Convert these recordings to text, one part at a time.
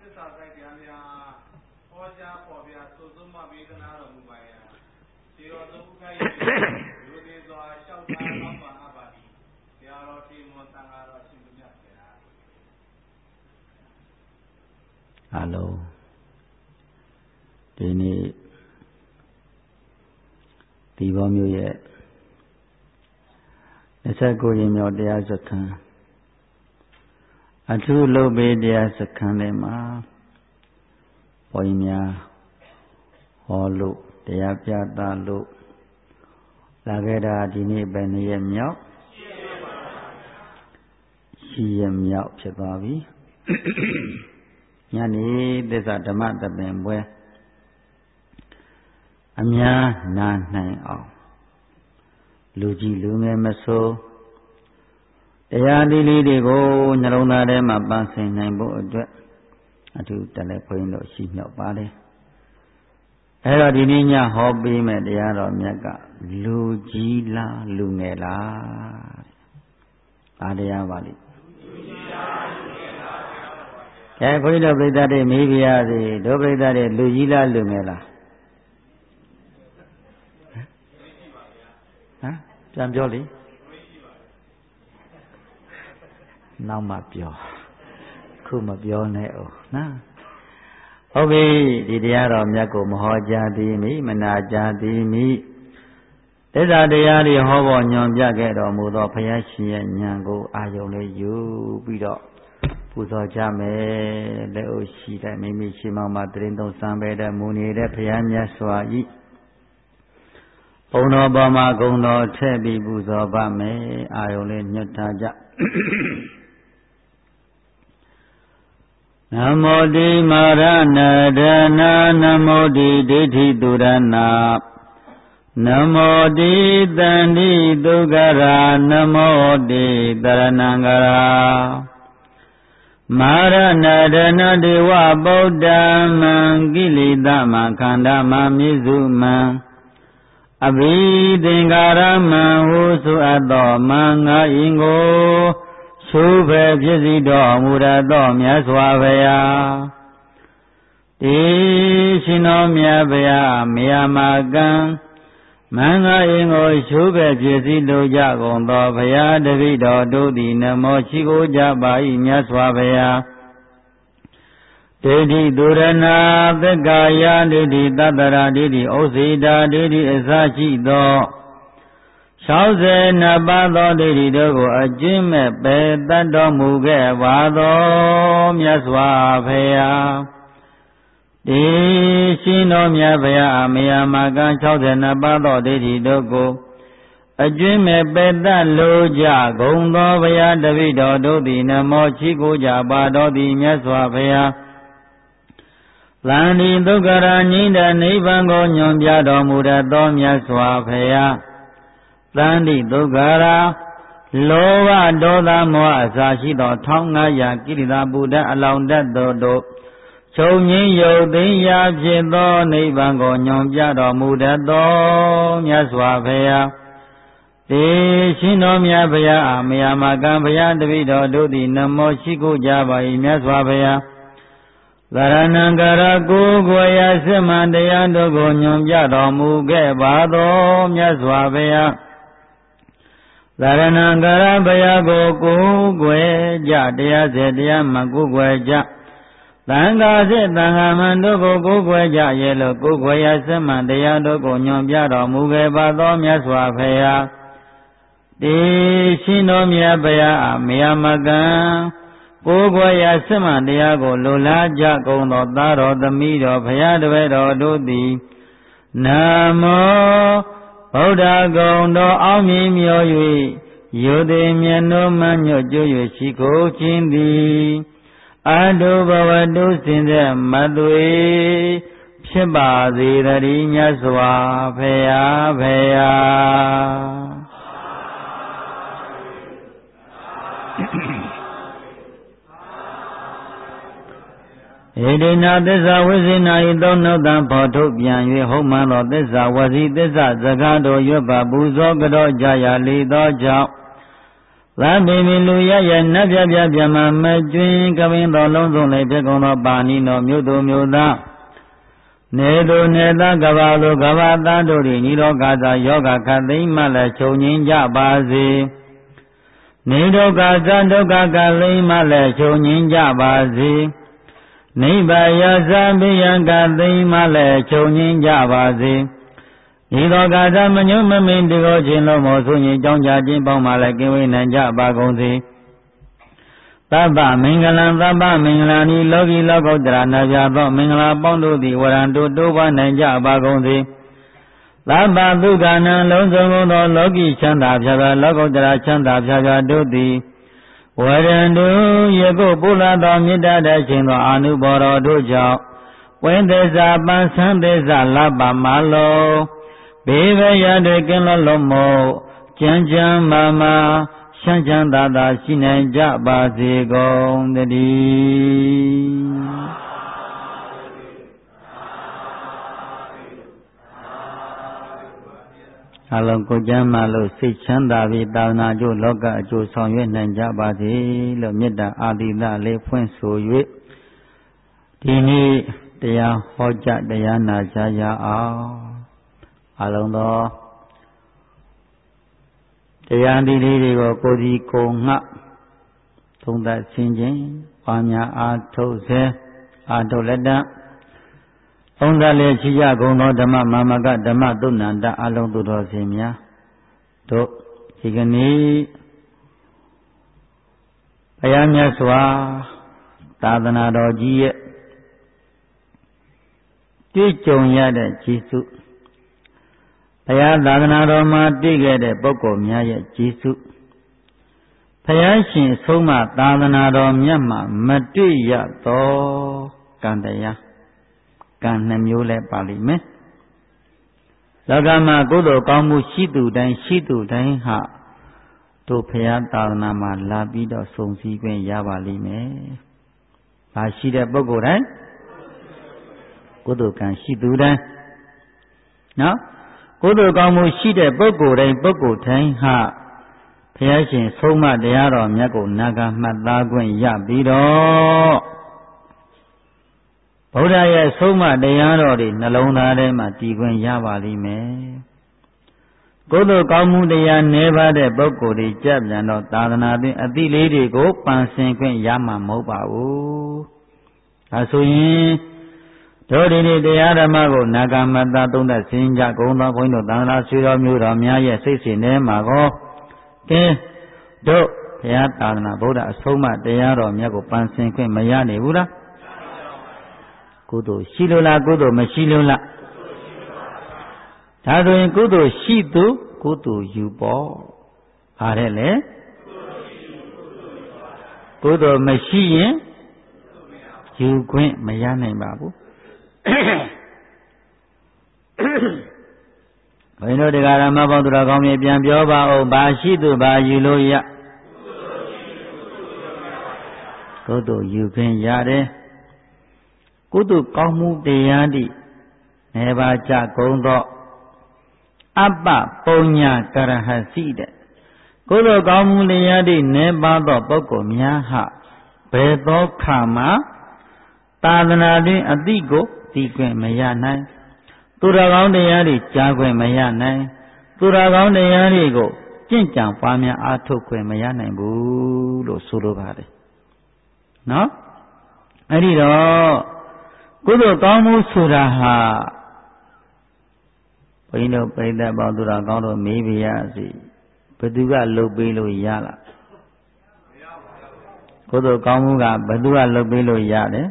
သစ္စာဆိုင်တရားများဟောကြားပေါ်ပြသို့ဆုံးမပေးသနာတော်မူပါယခြေတော်သုံးဥခိုက်လူသေးစွာလျှောက်ထားသောပါအပ်ပါသည်ဆရာတော်ထေမွန်သံဃာတော်ရှင်မြတ်ဗျာအားလုံးဒီနေ့ဒီဘောမျိုးရဲ့29ရင်မြောက်တရားစခန်းအထူးလုပ်ပေးတရားစခန်းထဲမှာဘုန်းကြီးများဟောလို့တရားပြသလို့လာခဲ့တာဒီနေ့ပဲနေ့ရက်မြောက်ရှိရက်မြောက်ဖြစ်သွားပြီညနေသစ္စာဓမ္မတပင်ပွဲအများနာနိုင်အောင်လူကြီးလူငယ်မဆိုးတရားဒီလေးတွေကိုနှလုံးသားထဲမှာပန်းဆင်နိုင်ဖို့အတွက်အထူးတလည်းခွင့်လို့ရှိမြောက်ပါတယ်အဲ့တော့ဒီနေ့ညဟောပေးမဲ့တရားတော်မြတ်ကလူကြီးလားလူငယ်လားအားတရားပါလိကဲခွင့်တော်ပြိဿတွေမေးပြရစီဒုပြိဿတွေလူကြီးလားလူငယ်လားဟမ်ပြန်ပြောလေနောက်မှပြောခုမပြောနဲ့အောင်နော်ဟုတ်ပြီဒီတရားတော်မြတ်ကိုမဟောကြားသည်မိမနာကြားသည်မိသစ္စာတရားတွေဟောပေါ်ညွန်ပြခဲ့တော်မူသောဘုရားရှင်ရဲ့ဉာဏ်ကိုအာယုံလေးယူပြီးတော့ပူဇော်ကြမယ်လက်အိုရှိတဲ့မိမိရှိမှမှာတရင်သုံးစံပဲတဲ့မူနေတဲ့ဘုရားမြတ်စွာဤဘုံတော်ပေါ်မှာဂုဏ်တော်ထည့်ပြီးပူဇော်ပါမယ်အာယုံလေးညွတ်ထားကြနမောတိမာရဏဒနာနမောတိဒိဋ္ဌိတုရဏနမောတိတန္တိဒုက္ခရာနမောတိတရဏံကရာမာရဏဒနာဒေဝဗုဒ္ဓမံကိလေသမံခန္ဓာမမြစ္စုမံအဘိသင်္ကာရမံဟုဆိုအပ်သောမံငါအင်ကိုသုဖေဖြစ်စီတော်မူရသောမြတ်စွာဘုရားတေရှင်တော်မြတ်ဗျာမေယမကံမင်္ဂအင်ကိုသုဖေဖြစ်စီလိုကြကုန်သောဘုရားတပည့်တော်တို့သည်နမောရှိကိုကြပါ၏မြတ်စွာဘုရားဒိဋ္ဌိသူရဏသက္ကာယဒိဋ္ဌိတတ္တရာဒိဋ္ဌိဩစေတာဒိဋ္ဌိအစရှိသော62ပါးသောဒိဋ္ဌိတို့ကိုအကျဉ်းမဲ့ပယ်တတ်တော်မူခဲ့ပါသောမြတ်စွာဘုရားဒီရှင်တော်မြတ်ဘုရားအမေယမကံ62ပါးသောဒိဋ္ဌိတို့ကိုအကျဉ်းမဲ့ပယ်တတ်လိုကြကုန်သောဘုရားတပည့်တော်တို့သည်နမောရှိကိုကြပါတော်သည်မြတ်စွာဘုရားသန္တိဒုက္ခရာငြိမ်းတဲ့နိဗ္ဗာန်ကိုညွှန်ပြတော်မူတတ်သောမြတ်စွာဘုရားသန္တိဒုက္ခရာလောဘဒေါသမောဟအစာရှိသော1500ကိလေသာပူဓာတ်အလောင်းတတ်တို့ချုပ်ငြိမ်းယုတ်သိမ်းရာဖြစ်သောနိဗ္ဗာန်ကိုညွှန်ပြတော်မူတတ်သောမြတ်စွာဘုရားတေရှင်တော်မြတ်ဘုရားအမယမကံဘုရားတပည့်တော်တို့သည်နမောရှိခိုးကြပါ၏မြတ်စွာဘုရားသရဏံကရကိုယ်ကိုယ်ရာစစ်မှန်တရားတို့ကိုညွှန်ပြတော်မူခဲ့ပါသောမြတ်စွာဘုရားသရဏံကရဘုရားကိုကိုယ်ကိုယ်ကြတရားစေတရားမှကိုယ်ကိုယ်ကြသံဃာစေသံဃာမန်တို့ကိုကိုယ်ကိုယ်ကြရဲ့လို့ကိုယ်ကိုယ်ရာစစ်မှန်တရားတို့ကိုညွှန်ပြတော်မူခဲ့ပါသောမြတ်စွာဘုရားတေရှင်တော်မြတ်ဘုရားအမေယမကံကိုယ်ကိုယ်ရာစစ်မှန်တရားကိုလိုလားကြကုန်သောသားတော်သမီးတော်ဘုရားတပည့်တော်တို့သည်နမောဗုဒ္ဓဂုံတော်အောင်မြင်မြော်၍ယုတိမျက်နှုံးမှညွတ်ကြွ၍ရှိခိုးခြင်းသည်အတုဘဝတုစင်တဲ့မသွေဖြစ်ပါစေတည်းမြတ်စွာဘုရားဘုရားဣဒိနာသစ္စာဝိဇိနာဤသုံးနှုတ်တံဖော်ထုတ်ပြန်၍ဟုတ်မှန်သောသစ္စာဝစီသစ္စာစကားတို့ရွတ်ပါပူဇော်ကြောကြရလေသောကြောင့်သသာပေမီလူရရနတ်ပြပြပြမမကျွင်းကပင်တော်လုံးစုံလည်းဖြစ်ကုန်သောပါဏိတော်မြို့သူမြို့သားနေသူနေသားကဘာလိုကဘာသားတို့၏နိရောဂသာယောဂခတ်သိမ်းမှလည်းချုပ်ငြိမ်းကြပါစေနေဒုက္ခသာဒုက္ခကလိမ့်မှလည်းချုပ်ငြိမ်းကြပါစေနိဗ္ဗာယသဗိယံကသိမ်းမှလည်းချုပ်ငြိမ်းကြပါစေဤသောကာသမညုမမိန်တကောခြင်းလုံးမောဆိုရင်ကြောင်းကြခြင်းပေါင်းမှလည်းကင်းဝေးနိုင်ကြပါကုန်စေသဗ္ဗမင်္ဂလံသဗ္ဗမင်္ဂလာနိလောကီလောကုတ္တရာနာပြသောမင်္ဂလာပေါင်းတို့သည်ဝရံတို့တိုးပွားနိုင်ကြပါကုန်စေသဗ္ဗဒုက္ခနံလုံးစုံသောလောကီချမ်းသာဖြာဖြာလောကုတ္တရာချမ်းသာဖြာဖြာတို့သည်ဝရံတို့ယခုပုလာသောမေတ္တာတခြင်းသောအာနုဘောတော်တို့ကြောင့်ဝိသေဇာပန်ဆန်းသေဇာလပ္ပမလောဘေးဘရတွေကင်းလွတ်လွတ်မို့ကြမ်းကြမ်းမာမာချမ်းချမ်းသာသာရှိနိုင်ကြပါစေကုန်သတည်းအလုံးကိုကြမ်းမာလို့စိတ်ချမ်းသာပြီးသာသနာ့ကျိုးလောကအကျိုးဆောင်ရွက်နိုင်ကြပါစေလို့မေတ္တာအာသီသလေးဖွင့်ဆို၍ဒီနေ့တရားဟောကြားတရားနာကြရအောင်အလုံးသောတရားဒီလေးတွေကိုကိုယ်စီကိုယ်ငှသုံးသပ်ဆင်ခြင်ပါများအားထုတ်စေအားထုတ်လက်တသုံးသပ်လေးရှိကြကုန်သောဓမ္မမာမကဓမ္မသုဏ္ဏတအလုံးသူတော်စင်များတို့ဒီကနေ့ဘုရားမြတ်စွာသာသနာတော်ကြီးရဲ့တွေ့ကြုံရတဲ့ကျေးဇူးဘုရားသာသနာတော်မှာတွေ့ခဲ့တဲ့ပုဂ္ဂိုလ်များရဲ့ကျေးဇူးဘုရားရှင်ဆုံးမသာသနာတော်မြတ်မှာမတွေ့ရသောကံတရားကံနှမျိုးလဲပါလိမ့်မယ်လောကမှာကုသိုလ်ကောင်းမှုရှိသူတိုင်းရှိသူတိုင်းဟာတို့ဘုရားသာသနာမှာလာပြီးတော့စုံစည်းခွင့်ရပါလိမ့်မယ်။ဘာရှိတဲ့ပုဂ္ဂိုလ်တိုင်းကုသိုလ်ကံရှိသူတိုင်းနော်ကုသိုလ်ကောင်းမှုရှိတဲ့ပုဂ္ဂိုလ်တိုင်းပုဂ္ဂိုလ်တိုင်းဟာဘုရားရှင်ဆုံးမတရားတော်မြတ်ကိုနာဂမှတ်သားခွင့်ရပြီးတော့ဗုဒ္ဓရဲ့ဆုံးမတရားတော်တွေနှလုံးသားထဲမှာတည်ခွင့်ရပါလိမ့်မယ်။ကုသိုလ်ကောင်းမှုတရားနည်းပါးတဲ့ပုဂ္ဂိုလ်တွေကြပ်ပြန်တော့သာသနာ့အသီးလေးတွေကိုပန်ဆင်ခွင့်ရမှာမဟုတ်ပါဘူး။ဒါဆိုရင်တို့ဒီနေ့တရားဓမ္မကိုနာဂမတ္တသုံးသက်ဆင်ကြကုန်သောဘုန်းကြီးတို့သံဃာဆွေတော်မျိုးတော်များရဲ့စိတ်စဉ်ထဲမှာကောကဲတို့ဘုရားသာသနာဗုဒ္ဓအဆုံးအမတရားတော်မြတ်ကိုပန်ဆင်ခွင့်မရနိုင်ဘူးလားကုသိုလ်ရှိလို့လားကုသိုလ်မရှိလို့လားဒါဆိုရင်ကုသိုလ်ရှိသူကုသိုလ်ယူပေါ့ဟာတဲ့လေကုသိုလ်မရှိရင်ယူခွင့်မရနိုင်ပါဘူးဘယ်လိုတရားဓမ္မပေါင်းသူတော်ကောင်းများပြန်ပြောပါဦးဘာရှိသူဘာယူလို့ရကုသိုလ်ယူခွင့်ရတယ်ကုသိုလ်ကောင်းမှုတရားတိနေပါကြကုန်သောအပ္ပပုညကရဟစီတဲ့ကုသိုလ်ကောင်းမှုတရားတိနေပါသောပုဂ္ဂိုလ်များဟာဘယ်သောခါမှာသာသနာတွင်အတိကိုသိခွင့်မရနိုင်သူတော်ကောင်းတရားတွေကြားခွင့်မရနိုင်သူတော်ကောင်းတရားတွေကိုကျင့်ကြံပွားများအားထုတ်ခွင့်မရနိုင်ဘူးလို့ဆိုလိုပါတယ်နော်အဲ့ဒီတော့ကုသိုလ်ကောင်းမှုဆိုတာဟာဘုန်းကြီးတို့ပြိဿပေါင်းသူတော်ကောင်းတို့မေးပြရစီဘယ်သူကလှုပ်ပေးလို့ရလားကုသိုလ်ကောင်းမှုကဘယ်သူကလှုပ်ပေးလို့ရတယ်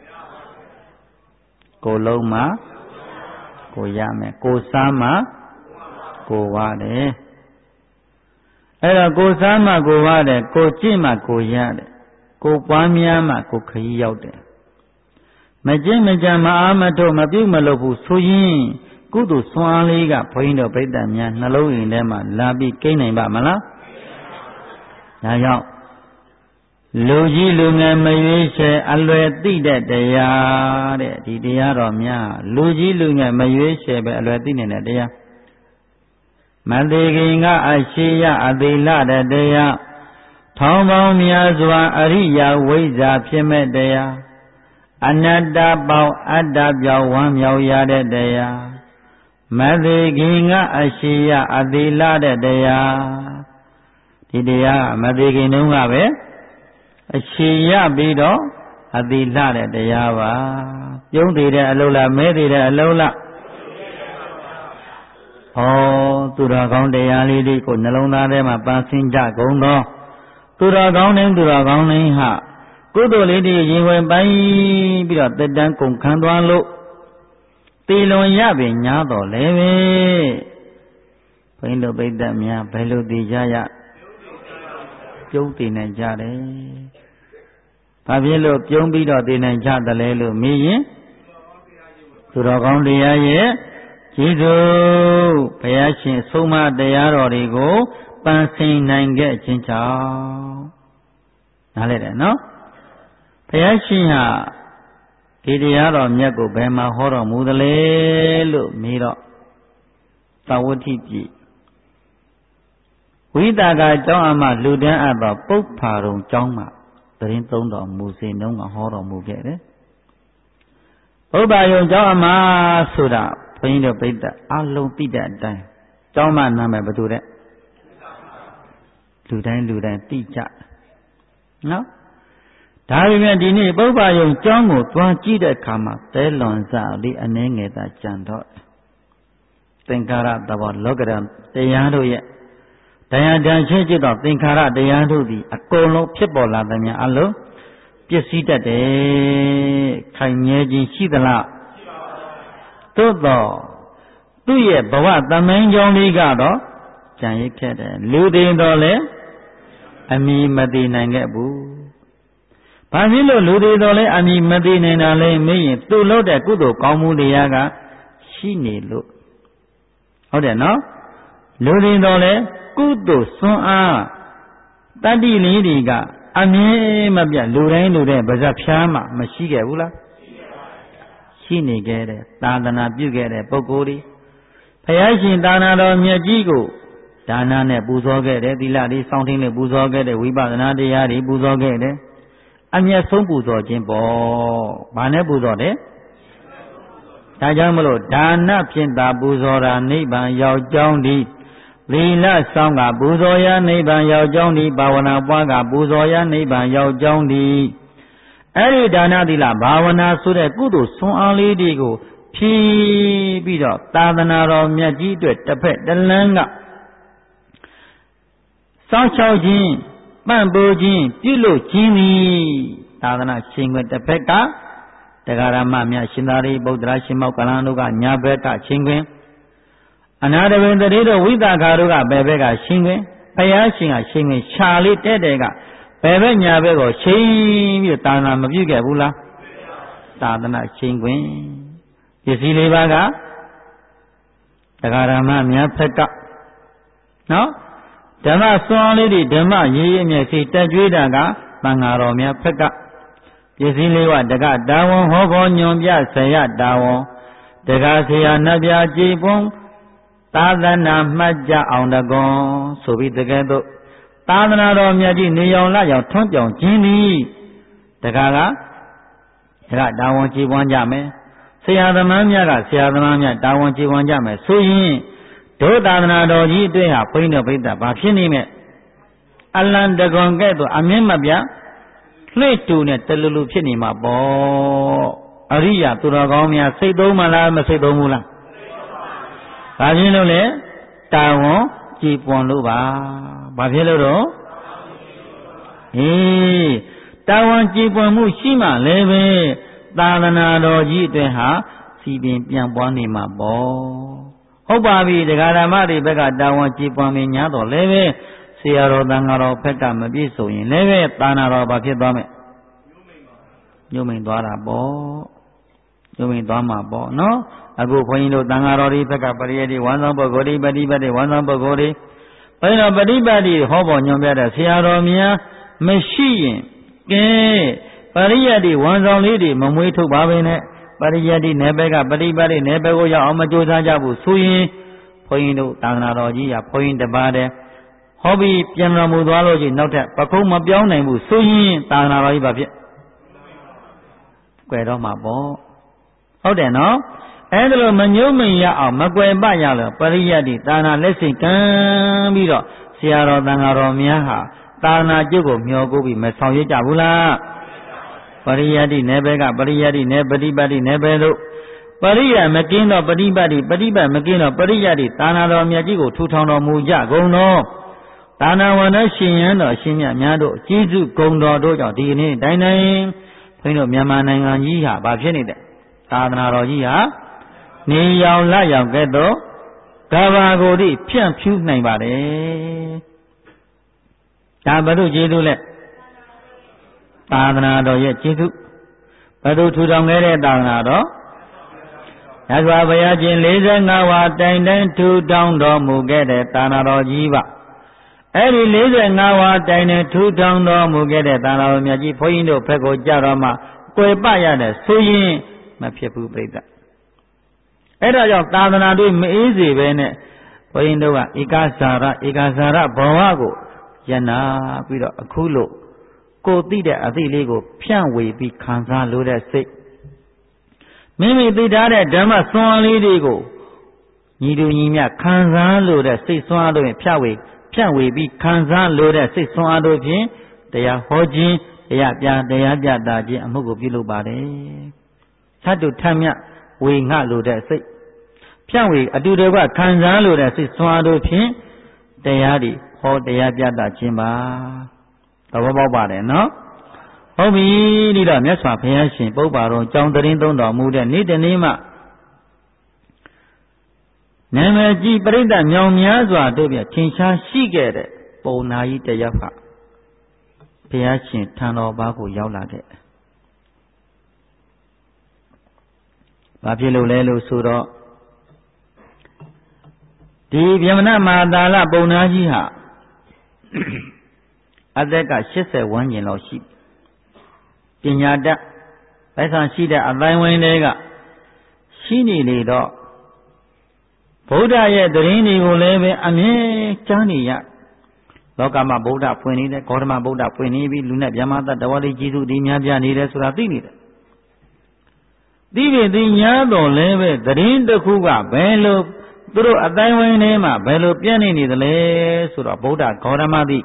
ကိုယ်လုံးမှာကိုရမယ်ကိုစားမှာကိုဝရတယ်အဲ့တော့ကိုစားမှာကိုဝရတယ်ကိုကြည့်မှာကိုရတယ်ကိုပွားများမှာကိုခရီးရောက်တယ်မကြည့်မကြံမအားမထုတ်မပြုတ်မလုပ်ဘူးဆိုရင်ကုသိုလ်ဆွမ်းအားလေးကဘုန်းကြီးတို့ပြိတ္တများနှလုံးအိမ်ထဲမှာလာပြီးကိန်းနိုင်ပါမလားဒါကြောင့်လူကြီးလူငယ်မရွေးချယ်အလွယ်သိတဲ့တရားတဲ့ဒီတရားတော်များလူကြီးလူငယ်မရွေးချယ်ပဲအလွယ်သိနေတဲ့တရားမသေးခင်ကအရှိယအသေးလတဲ့တရားထောင်ပေါင်းများစွာအရိယာဝိဇ္ဇာဖြစ်မဲ့တရားအနတ္တပေါင်းအတ္တပြောင်းဝမ်းမြောက်ရတဲ့တရားမသိခင်ကအရှိယအတိလတဲ့တရားဒီတရားမသိခင်တုန်းကပဲအရှိယပြီးတော့အတိလတဲ့တရားပါပြုံးသေးတဲ့အလုံးလားမဲသေးတဲ့အလုံးလားသူတော်ကောင်းတရားလေးတွေကိုနှလုံးသားထဲမှာပန်းစင်းကြကုန်သောသူတော်ကောင်းတိုင်းသူတော်ကောင်းတိုင်းဟာကုသိုလ်လေးတွေရင်ဝင်ပိုင်းပြီးတော့တက်တန်းကုန်ခံသွားလို့တည်လွန်ရပင်ညာတော်လည်းပဲဘိန်းတို့ပိဋကများဘယ်လိုတည်ကြရပြုံးတည်နိုင်ကြတယ်ဘာဖြစ်လို့ပြုံးပြီးတော့တည်နိုင်ကြတယ်လဲလို့မေးရင်သူတော်ကောင်းတရားရဲ့ကျေးဇူးဘုရားရှင်ဆုံးမတရားတော်တွေကိုပန်းစင်နိုင်ခဲ့ခြင်းကြောင့်နားလဲတယ်နော်ဘုရားရှင်ဟာဒီတရားတော်မြတ်ကိုဘယ်မှာဟောတော်မူသလဲလို့မေးတော့သဝဋ္ဌိပြီဝိတာကကျောင်းအမလူတန်းအပ်သောပုပ္ဖာရုံကျောင်းမှာသတင်းသုံးတော်မူစဉ်တုန်းကဟောတော်မူခဲ့တယ်ပုပ္ဖာရုံကျောင်းအမဆိုတာဘုန်းကြီးတို့ပိဋကအလုံးသိတဲ့အတိုင်းကျောင်းမနာမည်ဘယ်သူတဲ့လူတိုင်းသိကြနော်ဒါပေမဲ့ဒီနေ့ပုပ္ပယုံကျောင်းကိုသွားကြည့်တဲ့အခါမှာသဲလွန်စလေးအနှဲငယ်သာကြံတော့သင်္ခါရသဘောလောကဓာတ်တရားတို့ရဲ့တရားတန်ရှင်းจิตသောသင်္ခါရတရားတို့သည်အကုန်လုံးဖြစ်ပေါ်လာသမျှအလုံးပျက်စီးတတ်တယ်ခိုင်မြဲခြင်းရှိသလားသို့သောသူ့ရဲ့ဘဝသမိုင်းကြောင်းလေးကတော့ကြံရစ်ခဲ့တယ်လူသိတော်လဲအမိမသိနိုင်ခဲ့ဘူးဘာဖြစ်လို့လူတွေတော်လဲအမိမသိနိုင်တာလဲမေးရင်သူ့လုပ်တဲ့ကုသိုလ်ကောင်းမှုတရားကရှိနေလို့ဟုတ်တယ်နော်လူတွေတော်လဲကုသိုလ်စွမ်းအားတတ္တိလေးတွေကအမြဲမပြတ်လူတိုင်းလူတဲ့ဗဇက်ဖျားမှမရှိခဲ့ဘူးလားရှိနေခဲ့တယ်သာသနာပြုခဲ့တဲ့ပုဂ္ဂိုလ်တွေဘုရားရှင်သာနာတော်မြတ်ကြီးကိုဒါနနဲ့ပူဇော်ခဲ့တယ်သီလတွေစောင့်ထိန်နဲ့ပူဇော်ခဲ့တယ်ဝိပဿနာတရားတွေပူဇော်ခဲ့တယ်အမျက်ဆုံးပူဇော်ခြင်းပေါ့။ဘာနဲ့ပူဇော်တယ်။ဒါကြောင့်မလို့ဒါနဖြင့်သာပူဇော်တာနိဗ္ဗာန်ရောက်ကြောင်းဒီသီလဆောင်ကပူဇော်ရနိဗ္ဗာန်ရောက်ကြောင်းဒီဘာဝနာပွားကပူဇော်ရနိဗ္ဗာန်ရောက်ကြောင်းဒီအဲ့ဒီဒါနသီလဘာဝနာဆိုတဲ့ကုသိုလ်ဆွမ်းအားလေးတွေကိုဖြည့်ပြီးတော့သာသနာတော်မြတ်ကြီးအတွက်တစ်ဖက်တစ်လမ်းကစောင့်ရှောက်ခြင်းပံ့ပိုးခြင်းပြုလို့ခြင်းသည်သာသနာရှင်ခွင်တစ်ဖက်ကတရားဓမ္မများရှင်သာရိပုတ္တရာရှင်မောက္ကလန်တို့ကညာဘက်ကရှင်ခွင်အနာတဝေတတိတို့ဝိသကာတို့ကဘယ်ဘက်ကရှင်ခွင်ဘုရားရှင်ကရှင်ခွင်ခြာလေးတဲ့တဲ့ကဘယ်ဘက်ညာဘက်ကိုရှင်ပြီးသာသနာမပြုခဲ့ဘူးလားသာသနာရှင်ခွင်ပစ္စည်းလေးပါးကတရားဓမ္မများဖက်ကနော်ဓမ္မစွမ်းလေးတွေဓမ္မရေးရမြဲစီတက်ကြွေးတာကသံဃာတော်များဖက်ကပစ္စည်းလေးဝတကတာဝန်ဟောခေါ်ညွန်ပြဆရာတာဝန်တကဆရာနတ်ပြကြည်ပွန်သာသနာမှတ်ကြအောင်တကွန်ဆိုပြီးတကယ်တော့သာသနာတော်မြတ်ကြီးနေရောင်လရောင်ထွန်းပြောင်ခြင်းသည်တကတာဝန်ကြည်ပွန်ကြမယ်ဆရာသမားများကဆရာသမားများတာဝန်ကြည်ပွန်ကြမယ်ဆိုရင်ဒုသာသနာတော်ကြီးအတွင်းဟာဘုန်းတော်ပိဋကဘာဖြစ်နေမဲ့အလံတကွန်ကဲ့သို့အမြင့်မပြလှိ့တူနဲ့တလူလူဖြစ်နေမှာပေါ့အရိယာသူတော်ကောင်းများစိတ်သုံးမလားမစိတ်သုံးဘူးလားဘာဖြစ်လို့လဲတာဝန်ကြည်ပွန်လို့ပါဘာဖြစ်လို့တော့တာဝန်ကြည်ပွန်မှုရှိမှလည်းပဲသာသနာတော်ကြီးအတွင်းဟာစီပင်ပြန်ပွားနေမှာပေါ့ဟုတ်ပါပြီတရားဓမ္မတွေဘက်ကတာဝန်ကြည်ပွန်နေ냐တော့လည်းပဲဆရာတော်သံဃာတော်ဘက်ကမပြည့်စုံရင်လည်းပဲသာနာတော်ဘာဖြစ်သွားမလဲညှို့မိန်သွားတာပေါ့ညှို့မိန်သွားမှာပေါ့နော်အခုခွန်ကြီးတို့သံဃာတော်တွေဘက်ကပရိယတိဝမ်းဆောင်ပုဂ္ဂိုလ်တွေပฏิပတ်တွေဝမ်းဆောင်ပုဂ္ဂိုလ်တွေဘယ်တော့ပฏิပတ်တွေဟောပေါ်ညွှန်ပြတဲ့ဆရာတော်များမရှိရင်ကဲပရိယတိဝမ်းဆောင်လေးတွေမမွေးထုတ်ပါပဲနဲ့ပရိယတိနယ်ဘက်ကပฏิပတ်တွေနယ်ဘက်ကိုရောက်အောင်မကြိုးစားကြဘူးဆိုရင်ဘုန်းကြီးတို့သာသနာတော်ကြီးကဘုန်းကြီးတပါးတဲ့ဟောပြီးပြန်တော်မူသွားလို့ရှိရင်နောက်ထပ်ပကုံးမပြောင်းနိုင်ဘူးဆိုရင်သာသနာတော်ကြီးဘာဖြစ်ကွယ်တော့မှာပေါ့ဟုတ်တယ်နော်အဲ့ဒါလိုမညှို့မရအောင်မကွယ်ပရလို့ပရိယတ်ဒီသာသနာလက်စိတ်ကမ်းပြီးတော့ဆရာတော်သံဃာတော်များဟာသာသနာကျုပ်ကိုမျှော်ကိုပြီးမဆောင်ရွက်ကြဘူးလားပရိယတ်ဒီနယ်ဘက်ကပရိယတ်ဒီနယ်ပฏิပတ်ဒီနယ်ဘက်တို့ပရိယတ်မကင်းတော့ပฏิပတ်ဒီပฏิပတ်မကင်းတော့ပရိယတ်ဒီသာသနာတော်မြတ်ကြီးကိုထူထောင်တော်မူကြကုန်သောသာနာဝဏရှင်ရန်တော်အရှင်မြတ်များတို့ကျေးဇူးဂုဏ်တော်တို့ကြောင့်ဒီကနေ့တိုင်းတိုင်းဘုန်းကြီးတို့မြန်မာနိုင်ငံကြီးဟာဘာဖြစ်နေတယ်သာသနာတော်ကြီးဟာနေရောင်လရောင်ကဲ့သို့ကဘာကိုယ်ဒီဖြန့်ဖြူးနိုင်ပါတယ်ဒါဘုသူကျေးဇူးလဲသာသနာတော်ရဲ့ကျေးဇူးဘသူထူထောင်ခဲ့တဲ့သာသနာတော်ရသော်ဘုရားရှင်45ဝါတိုင်တိုင်းထူထောင်တော်မူခဲ့တဲ့သာသနာတော်ကြီးပါအဲ့ဒီ45ဝါတိုင်တိုင်းထူထောင်တော်မူခဲ့တဲ့သာသနာတော်မြတ်ကြီးဘုန်းကြီးတို့ဘက်ကိုကြတော့မှကွယ်ပရတဲ့ဆိုရင်မဖြစ်ဘူးပြိတ္တအဲ့ဒါကြောင့်သာသနာတွေမအေးစေပဲနဲ့ဘုန်းကြီးတို့ကဧကဇာရဘဝကိုယနာပြီးတော့အခုလို့ကိုသိတဲ့အသိလေးကိုဖြန့်ဝေပြီးခံစားလို့တဲ့စိတ်မိမိသိထားတဲ့ဓမ္မစွမ်းအားလေးတွေကိုညီတူညီမျှခံစားလို့တဲ့စိတ်စွမ်းအားတို့ဖြန့်ဝေပြီးခံစားလို့တဲ့စိတ်စွမ်းအားတို့ဖြင့်တရားဟောခြင်းတရားပြတာခြင်းအမှုကိုပြုလုပ်ပါတယ်သတ္တုထမြဝေငှလို့တဲ့စိတ်ဖြန့်ဝေအတူတကွခံစားလို့တဲ့စိတ်စွမ်းအားတို့ဖြင့်တရားဒီဟောတရားပြတာခြင်းပါသဘောပေါက်ပါတယ်နော်ဟုတ်ပြီဒီတော့မြတ်စွာဘုရားရှင်ပုပ္ပါတော်ကြောင်းတရင်သုံးတော်မူတဲ့နေ့တနေ့မှနာမည်ကြီးပြိဿမြောင်များစွာတို့ပြထင်ရှားရှိခဲ့တဲ့ပုံနာကြီးတယောက်ကဘုရားရှင်ထံတော်ဘာကိုရောက်လာခဲ့ဘာဖြစ်လို့လဲလို့ဆိုတော့ဒီဗျမနမဟာသာလပုံနာကြီးဟာအသက်က80ဝန်းကျင်လောက်ရှိပညာတတ်လက်ဆောင်ရှိတဲ့အတိုင်းဝိုင်းတွေကရှိနေလေတော့ဗုဒ္ဓရဲ့တရင်တွေကိုလည်းပဲအမြဲကြားနေရလောကမှာဗုဒ္ဓဖွင့်နေတယ်ဂေါတမဗုဒ္ဓဖွင့်နေပြီလူနဲ့ဗျမသတ္တဝါတွေကျေးဇူးဒီများပြနေတယ်ဆိုတာသိနေတယ်သိပြီသိညာတော့လည်းပဲတရင်တစ်ခုကဘယ်လိုသူတို့အတိုင်းဝိုင်းထဲမှာဘယ်လိုပြန့်နေသလဲဆိုတော့ဗုဒ္ဓဂေါတမသိ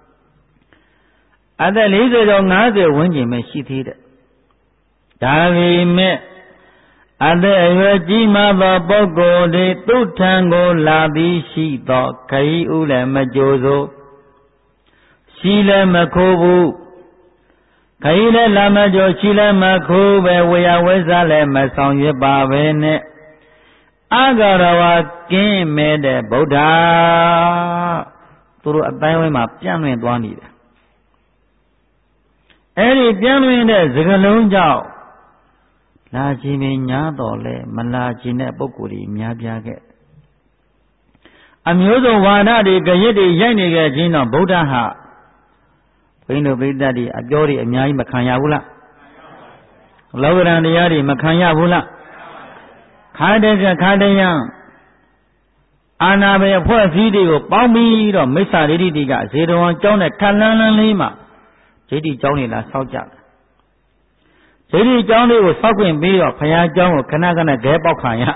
အသက်40ကျော်50ဝန်းကျင်ပဲရှိသေးတယ်ဒါပေမဲ့အသက်အရွယ်ကြီးမားသောပုဂ္ဂိုလ်တွေသူထံကိုလာသည်ရှိသောခရီးဥလည်းမကြိုဆိုရှိလည်းမခိုးဘူးခရီးလည်းလာမကြိုရှိလည်းမခိုးပဲဝေယဝဲစားလည်းမဆောင်ရွက်ပါပဲနဲ့အဂရဝကင်းမဲ့တဲ့ဗုဒ္ဓသူတို့အတိုင်းဝိုင်းမှာပြန့်လွင့်သွားနေတယ်အဲ့ဒီပြန့်လွင့်တဲ့စကလုံးကြောင့်လာခြင်းပင်ညာတော်လဲမလာခြင်းတဲ့ပုဂ္ဂိုလ်ကြီးများပြားခဲ့အမျိုးစုံဝါဒတွေကြရစ်တွေရိုက်နေခဲ့ခြင်းတော့ဗုဒ္ဓဟာဘိန်းတို့ပိဋကတ်တွေအပြောတွေအများကြီးမခံရဘူးလားလောကရန်တရားတွေမခံရဘူးလားခါတည်းအာနာဘေအဖွဲ့အစည်းတွေကိုပေါင်းပြီးတော့မိစ္ဆာဒိဋ္ဌိတွေကဇေတဝန်ကျောင်းနဲ့ခက်လန်းလန်းလေးမှာဒိဋ္ဌိကျောင်းတွေလာဆောက်ကြတယ်ဒိဋ္ဌိကျောင်းတွေကိုဆောက်ခွင့်ပြီးတော့ဘုရားကျောင်းကိုခဏခဏဂဲပေါက်ခံရ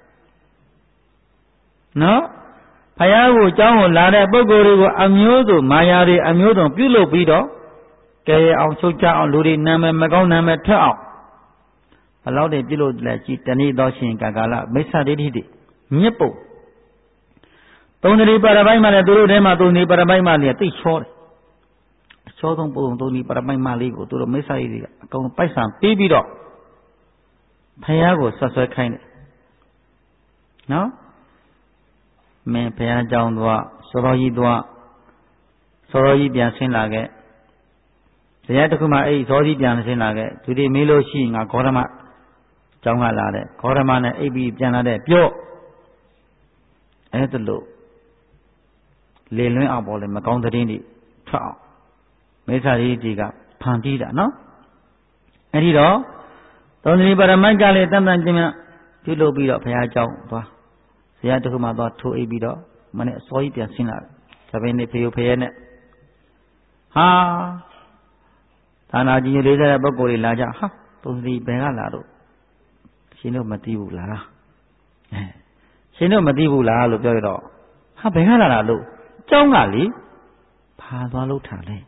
နော်ဘုရားကိုကျောင်းကိုလာတဲ့ပုဂ္ဂိုလ်တွေကိုအမျိုးစုံမာယာတွေအမျိုးစုံပြုလုပ်ပြီးတော့ကဲအောင်ချုပ်ကြအောင်လူတွေနာမည်မကောင်းနာမည်ထွက်အောင်ဘယ်လောက်တည်းပြုလုပ်လဲကြည်တဏှိသောရှင်ကာလမိစ္ဆာဒိဋ္ဌိတွေမြစ်ပုံသုံးတိပါရပိုင်းမှာလည်းသူတို့ထဲမှာသုံးတိပါရပိုင်းမှာလည်းသိချောတယ်အချောဆုံးပုံသုံးတိပါရပိုင်းမှာလေးကိုသူတို့မိစ္ဆာဒိဋ္ဌိကအကုန်ပိုက်ဆံပေးပြီးတော့ဘုရားကိုဆွဆွဲခိုင်းတယ်နော်မင်းဘုရားကျောင်းသွားစောတော်ကြီးသွားစောတော်ကြီးပြန်ဆင်းလာခဲ့တရားတစ်ခုမှအဲ့စောကြီးပြန်ဆင်းလာခဲ့သူတွေမေးလို့ရှိရင်ငါဂေါတမကျောင်းကလာတဲ့ဂေါတမနဲ့အိပ်ပြီးပြန်လာတဲ့ပြော့အဲ့ဒါလို့လေလွင်းအောင်ပေါ်လေမကောင်းတဲ့တင်းတွေထွက်အောင်မိစ္ဆာဒိဋ္ဌိကဖန်တီးတာနော်အဲ့ဒီတော့သုံးတိပါရမတ်ကလည်းတန်တန်ကျင်မြပြုလုပ်ပြီးတော့ဘုရားကျောင်းသွားဇေယျတစ်ခုမှသွားထိုးအိပ်ပြီးတော့မနေ့အစောကြီးပြန်ဆင်းလာတယ်သမီးနေဖေဖေနဲ့ဟာသာနာကြီးလေးတဲ့ပုဂ္ဂိုလ်တွေလာကြဟာသုံးသတိဘယ်ကလာတော့ရှင်တို့မသိဘူးလားရှင်တို့မသိဘူးလားလို့ပြောရတော့ဟာဘယ်ကလာတာလို့ကျောင်းကလေဖာသွားလို့ထားလဲ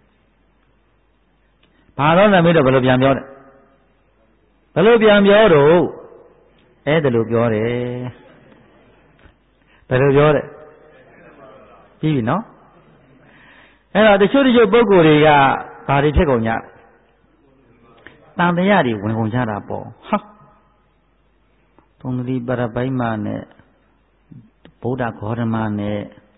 ဘာတော့သမီးတို့ဘယ်လိုပြန်ပြောတယ်ဘယ်လိုပြန်ပြောတော့အဲ့ဒါလိုပြောတယ်ဘယ်လိုပြောတယ်ပြီးပြီနော်အဲ့တော့တချို့ပုဂ္ဂိုလ်တွေကဘာတွေဖြစ်ကုန်ကြတန်တရားတွေဝင်ကုန်ကြတာပေါ့ဟာသုံးသတိပရပိုက်မနဲ့ဗုဒ္ဓဂေါတမနဲ့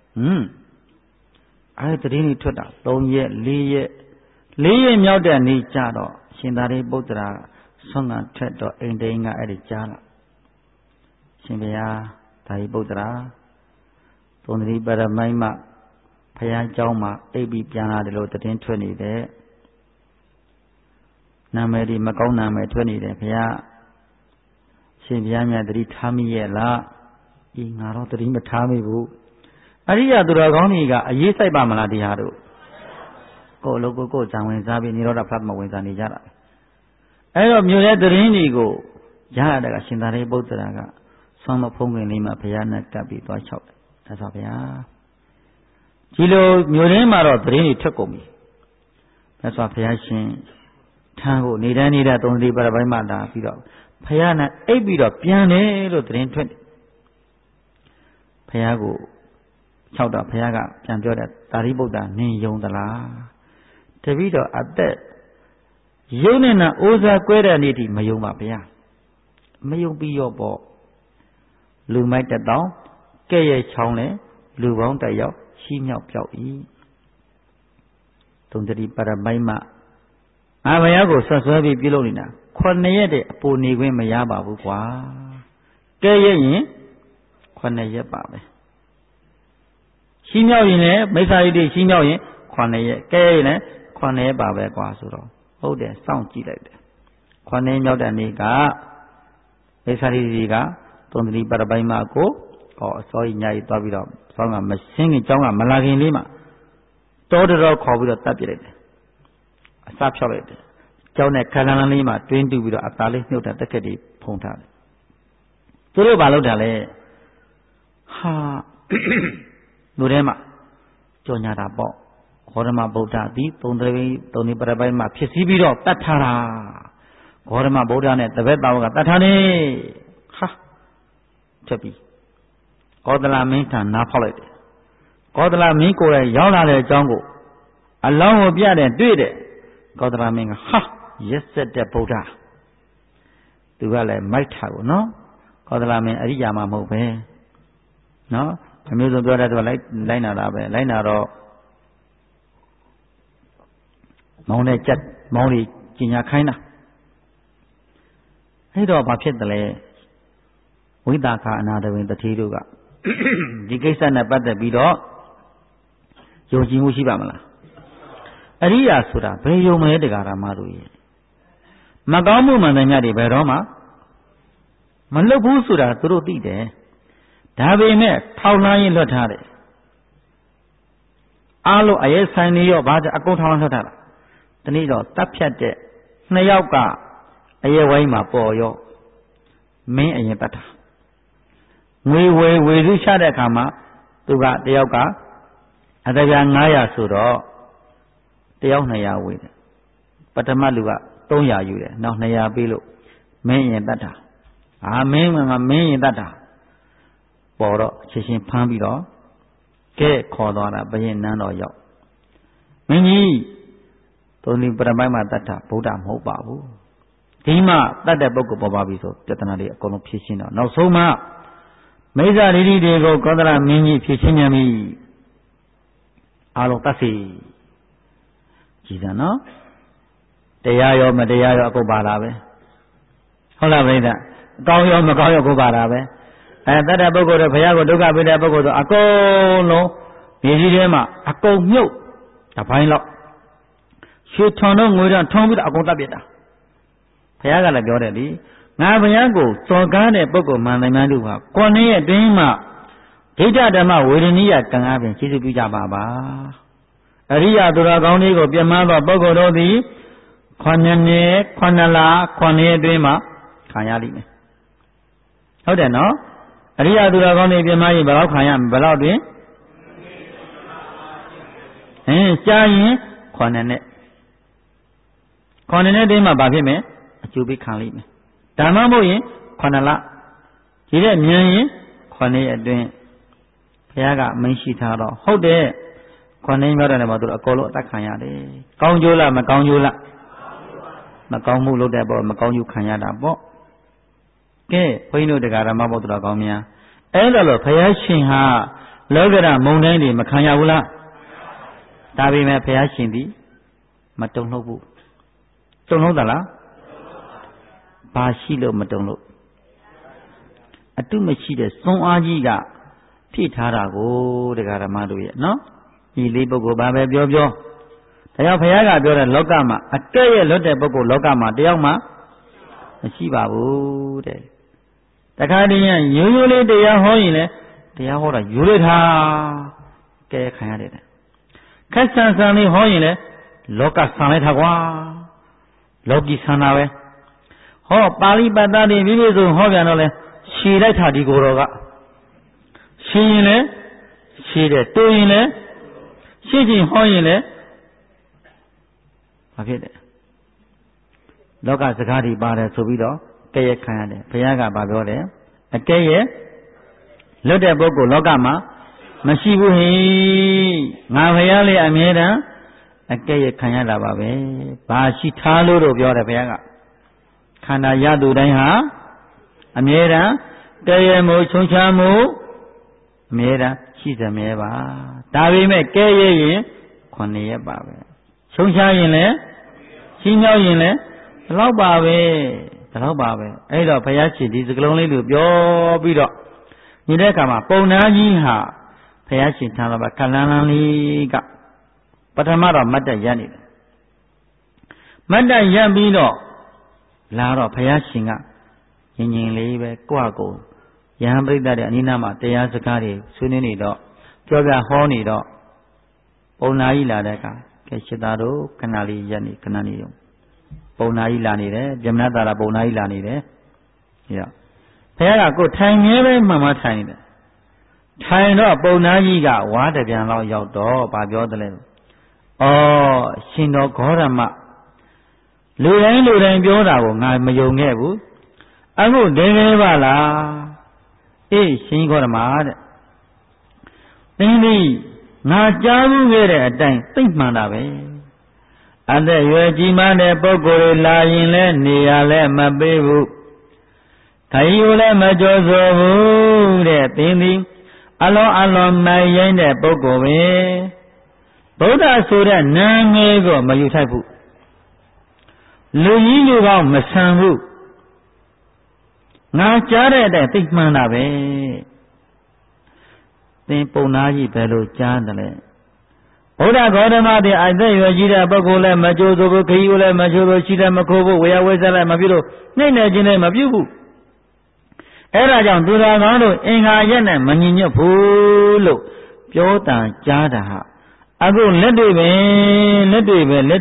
အဲ့ဒီတည်းထွက်တာ3ရက်4ရက်မြောက်တဲ့နေ့ကြတော့ရှင်သာရိပုတ္တရာဆုံးကထွက်တော့အိမ်တိန်ကအဲ့ဒီကြားလာရှင်ဘုရားသာရိပုတ္တရာသုံးသတိပရမိုက်မဘုရားเจ้าမှာအိပ်ပြီးပြန်လာတယ်လို့တည်င်းထွက်နေတဲ့နာမည်ဒီမကောင်းနာမည်ထွက်နေတယ်ဘုရားရှင်ဘုရားမြတ်တတိထားမိရဲ့လားဤငါတော့တတိမထားမိဘူးအရိယသူတော်ကောင်းတွေကအရေးစိုက်ပါမလားတရားတို့ကိုယ်လိုကိုဇံဝင်စားပြီးနိရောဓဖတ်မဝင်စားနေကြတာအဲ့တော့မြို့ရဲ့တရင်တွေကိုရရတဲ့ကရှင်သာရိပုတ္တရာကဆောင်းမဖုံးခင်လေးမှာဘုရားနဲ့ကပ်ပြီးသွားလျှောက်တယ်ဒါဆိုဘုရားဒီလိုမြို့ရင်းမှာတော့တရင်တွေထွက်ကုန်ပြီဒါဆိုဘုရားရှင်ထမ်းကိုနေတိုင်းနေတဲ့သုံးသတိပရပိုက်မှလာပြီးတော့ဘုရားနဲ့အိပ်ပြီးတော့ပြန်တယ်လို့တရင်ထွက်တယ်ဘုရားကိုလျှောက်တော့ဘုရားကပြန်ပြောတယ်သာရိပုတ္တရာနင်ယုံသလားတပည့်တော်အသက်ယုံနေတာအိုးစားကွဲတဲ့နေ့ထိမယုံပါဗျာမယုံပြီးရောပေါ့လူမိုက်တက်တော့ကဲ့ရဲ့ချောင်းလဲလူပေါင်းတက်ရောက်ရှိမြောက်ပြောက်ဤသုံးသတိပရမိုက်မှအာဘုရားကိုဆွဆွဲပြီးပြုလုပ်နေတာ9ရက်တည်းအပူနေခွင့်မရပါဘူးကွာကဲ့ရဲ့ရင်9ရက်ပါပဲရှိမြောက်ရင်လည်းမိစ္ဆာယိတိရှိမြောက်ရင်9ရက်ကဲရင်လည်း9ရက်ပါပဲကွာဆိုတော့ဟုတ်တယ်စောင့်ကြည့်လိုက်တယ်9ရက်မြောက်တဲ့နေ့ကမိစ္ဆာယိတိကသုံးသတိပရပိုက်မကိုအစောကြီးညကြီးသွားပြီးတော့ဆောင်းကမရှင်းခင်ကျောင်းကမလာခင်လေးမှာတောတော်ခေါ်ပြီးတော့တတ်ပြလိုက်တယ်အစဖြောက်လိုက်တယ်ကျောင်းနဲ့ခါလန်းလန်းလေးမှာတွင်းတူပြီးတော့အသားလေးနှုတ်တာတက်ခက်တွေဖုံထားတယ်သူတို့ဘာလုပ်တာလဲဟာလူထဲမှာကြော်ညာတာပေါ့ဂေါတမဗုဒ္ဓသည်သုံးသတိပရပိုက်မှာဖြစ်စည်းပြီးတော့တတ်ထားတာဂေါတမဗုဒ္ဓနဲ့တပည့်တော်ကတတ်ထားနေဟာချက်ပြီးကောသလမင်းထံနားဖောက်လိုက်တယ်ကောသလမင်းကိုယ်ရဲ့ရောက်လာတဲ့အကြောင်းကိုအလောင်းကိုပြတယ်တွေ့တယ်ကောသလမင်းကဟာရက်ဆက်တဲ့ဗုဒ္ဓသူကလည်းမိုက်တာကိုနော်ကောသလမင်းအရိယာမှမဟုတ်ပဲနော်အမျိုးစုံပြောတဲ့သူကလိုက်နာတာပဲလိုက်နာတော့မောင်းနဲ့ကြက်မောင်းတွေကျင်ညာခိုင်းတာအဲ့တော့ဘာဖြစ်တယ်လဲဝိသခာအနာတဝင်တတိတို့ကဒီကိစ္စနဲ့ပတ်သက်ပြီးတော့ယုံကြည်မှုရှိပါမလားအရိယာဆိုတာဘယ်ယုံမလဲတရားဓမ္မတို့ရဲ့မကောင်းမှုမှန်တယ်များတွေဘယ်တော့မှမလွတ်ဘူးဆိုတာသူတို့သိတယ်ဒါပေမဲ့ထောက်လှမ်းရင်လွတ်ထားတယ်အားလုံးအရေးဆိုင်နေရောဘာအကုန်ထောက်လှမ်းလွတ်ထားတာတနည်းတော့တပ်ဖြတ်တဲ့2ယောက်ကအရေးဝိုင်းမှာပေါ်ရောမင်းအရင်တတ်တာငွေဝေစုချတဲ့အခါမှာသူကတယောက်ကအတပြား900ဆိုတော့တယောက်200ဝေတယ်ပထမလူက300ယူတယ်နောက်200ပေးလို့မင်းရင်တတ်တာမင်းရင်တတ်တာပေါ်တော့ချင်းချင်းဖမ်းပြီးတော့ကဲခေါ်သွားတာဘယင်နန်းတော်ရောက်မင်းကြီးသုံးသတိပရပိုက်မှာတတ်တာဗုဒ္ဓမဟုတ်ပါဘူးဒီမှတတ်တဲ့ပုဂ္ဂိုလ်ပေါ်ပါပြီဆိုပြဿနာတွေအကုန်လုံးဖြေရှင်းတော့နောက်ဆုံးမှမိစ္ဆာဒိဋ္ဌိတွေကိုကောသလမင်းကြီးဖြေရှင်းမြန်ပြီအားလုံးတတ်စီကြည်စမ်းနော်တရားရောမတရားရောအကုန်ပါတာပဲဟုတ်လားပြိဿအကောင်းရောမကောင်းရောကိုပါတာပဲတတ်တဲ့ပုဂ္ဂိုလ်တွေဘုရားကိုဒုက္ခပေးတဲ့ပုဂ္ဂိုလ်ဆိုအကုန်လုံးမြေကြီးထဲမှာအကုန်မြုပ်တစ်ပိုင်းလောက်ရွှေထွန်တော့ငွေတော့ထုံးပြီးတော့အကုန်တတ်ပြစ်တာဘုရားကလည်းပြောတယ်လေငါဘုရားကိုစော်ကားတဲ့ပုဂ္ဂိုလ်မှန်တယ်များလို့က9ရက်အတွင်းမှာဒိဋ္ဌဓမ္မဝေဒနိယကံအပြင်ကျေးဇူးပြုကြပါပါအရိယသူတော်ကောင်းတွေကိုပြမသောပုဂ္ဂိုလ်တို့သည်9 နှစ်9 လ9 ရက်အတွင်းမှာခံရလိမ့်မယ်ဟုတ်တယ်နော်အရိယသူတော်ကောင်းတွေပြမရင်ဘယ်လောက်ခံရမလဲဘယ်လောက်တွင်ကြာရင်9 နှစ်9 နှစ်အတွင်းမှာဘာဖြစ်မယ်အကျိုးပေးခံလိမ့်မယ်ဒါမှမဟုတ်ရင်9 လဒီတဲ့မြန်ရင်9 ရက်အတွင်းဘုရားကအမိန့်ရှိထားတော့ဟုတ်တယ်9 နှစ်မြောက်တဲ့နေ့မှာသူတို့အကုန်လုံးအသက်ခံရတယ်ကောင်းကျိုးလားမကောင်းကျိုးလားမကောင်းမှုလုပ်တဲ့ပေါ့မကောင်းကျိုးခံရတာပေါ့ကဲဘုန်းကြီးတို့တရားဓမ္မဘုဒ္ဓတော်ကောင်းများအဲ့လိုလို့ဘုရားရှင်ဟာလောကရမုန်တိုင်းတွေမခံရဘူးလားဒါပေမဲ့ဘုရားရှင်သည်မတုံ့လှုပ်ဘူးတုံ့လှုပ်သလားဘာရှိလို့မတုံ့လှုပ်အတုမရှိတဲ့စွမ်းအားကြီးကဖြည့်ထားတာကိုတရားဓမ္မတို့ရဲ့နော်ဒီလေးပုဂ္ဂိုလ်ဘာပဲပြောဒါကြောင့်ဘုရားကပြောတဲ့လောကမှာအကဲ့ရဲ့လွတ်တဲ့ပုဂ္ဂိုလ်လောကမှာတယောက်မှမရှိပါဘူးတဲ့တခါတည်းရိုးရိုးလေးတရားဟောရင်လည်းတရားဟောတာရိုးလိုက်တာကဲခံရတယ်ခက်ဆန်ဆန်လေးဟောရင်လည်းလောကဆန်လိုက်တာကွာလောကီဆန်တာပဲဟောပါဠိပတ်သားတွေမိမိဆိုဟောပြန်တော့လဲရှည်လိုက်တာဒီကိုယ်တော်ကရှည်ရင်လည်းရှည်တယ်တိုးရင်လည်းရှည်ချင်းဟောရင်လည်းဘာဖြစ်တယ်လောကစကားတွေပါတယ်ဆိုပြီးတော့ကဲ့ရဲ့ခံရတယ်ဘုရားကဘာပြောတယ်အကဲ့ရဲ့လွတ်တဲ့ပုဂ္ဂိုလ်လောကမှာမရှိဘူးဟိငါဘုရားလေးအမြဲတမ်းအကဲ့ရဲ့ခံရတာပါပဲဘာရှိထားလို့တော့ပြောတယ်ဘုရားကခန္ဓာရသူတိုင်းဟာအမြဲတမ်းကဲ့ရဲ့မှုချုံချမှုအမြဲတမ်းရှိစမြဲပါဒါပေမဲ့ကဲ့ရဲ့ရင်9 ရက်ပါပဲချုံချရင်လည်းရှင်းမြောက်ရင်လည်းဒီလောက်ပါပဲအဲ့တော့ဘုရားရှင်ဒီစကလုံးလေးကိုပြောပြီးတော့ညီတဲ့အခါမှာပုံနာကြီးဟာဘုရားရှင်ထံတော်မှာကလန်းလန်းလေးကပထမတော့မတ်တက်ရနေတယ်မတ်တက်ရပြီးတော့လာတော့ဘုရားရှင်ကငြိမ်ငြိမ်လေးပဲကိုယ့်အကိုယဟန်ပရိသတ်ရဲ့အနိနာမှာတရားစကားတွေဆွေးနွေးနေတော့ပြောပြဟောနေတော့ပုံနာကြီးလာတဲ့အခါကဲရှစ်သားတို့ခဏလေးရက်နေခဏနေတော့ပုံနာကြီးလာနေတယ်ပြမနာတာပုံနာကြီးလာနေတယ်ပြီးတော့ဘုရားကကိုထိုင်မြဲပဲမှန်မှထိုင်နေတယ်ထိုင်တော့ပုံနာကြီးကဝါးတပြန်လောက်ရောက်တော့ဗာပြောတယ်လေဩရှင်တော်ဂေါရမလူတိုင်းပြောတာကိုငါမယုံခဲ့ဘူးအခုတကယ်ပါလားအေးရှင်ဂေါရမတဲ့သင်သည်ငါကြားမှုခဲ့တဲ့အတိုင်းသိမှန်တာပဲအသက်ရွယ်ကြီးမားတဲ့ပုဂ္ဂိုလ်တွေလာရင်လည်းနေရလည်းမပေးဘူးခရီးကိုလည်းမကြောဆိုဘူးတဲ့သင်သည်အလွန်မိုင်ရိုင်းတဲ့ပုဂ္ဂိုလ်ပဲဗုဒ္ဓဆိုတဲ့နာမည်ကိုမယူထိုက်ဘူးလူကြီးလူကောင်းမဆန်ဘူးငါကြားတဲ့အတိုင်းသိမှန်တာပဲသင်ပုံနာကြီးဘယ်လိုကြားတယ်လဲဘုရားဂေါတမသည်အသက်ရွယ်ကြီးတဲ့ပုဂ္ဂိုလ်လည်းမကြိုးဆိုဘူးခရီးကိုလည်းမကြိုးဘူးရှိတယ်မခိုးဘူးဝေယဝိဇ္ဇလည်းမပြုလို့နှိမ့်နေခြင်းလည်းမပြုဘူးအဲ့ဒါကြောင့်သူတော်ကောင်းတို့အင်္ဂါရက်နဲ့မညီညွတ်ဘူးလို့ပြောတန်ကြားတာဟာအခုလက်တွေပဲမှန်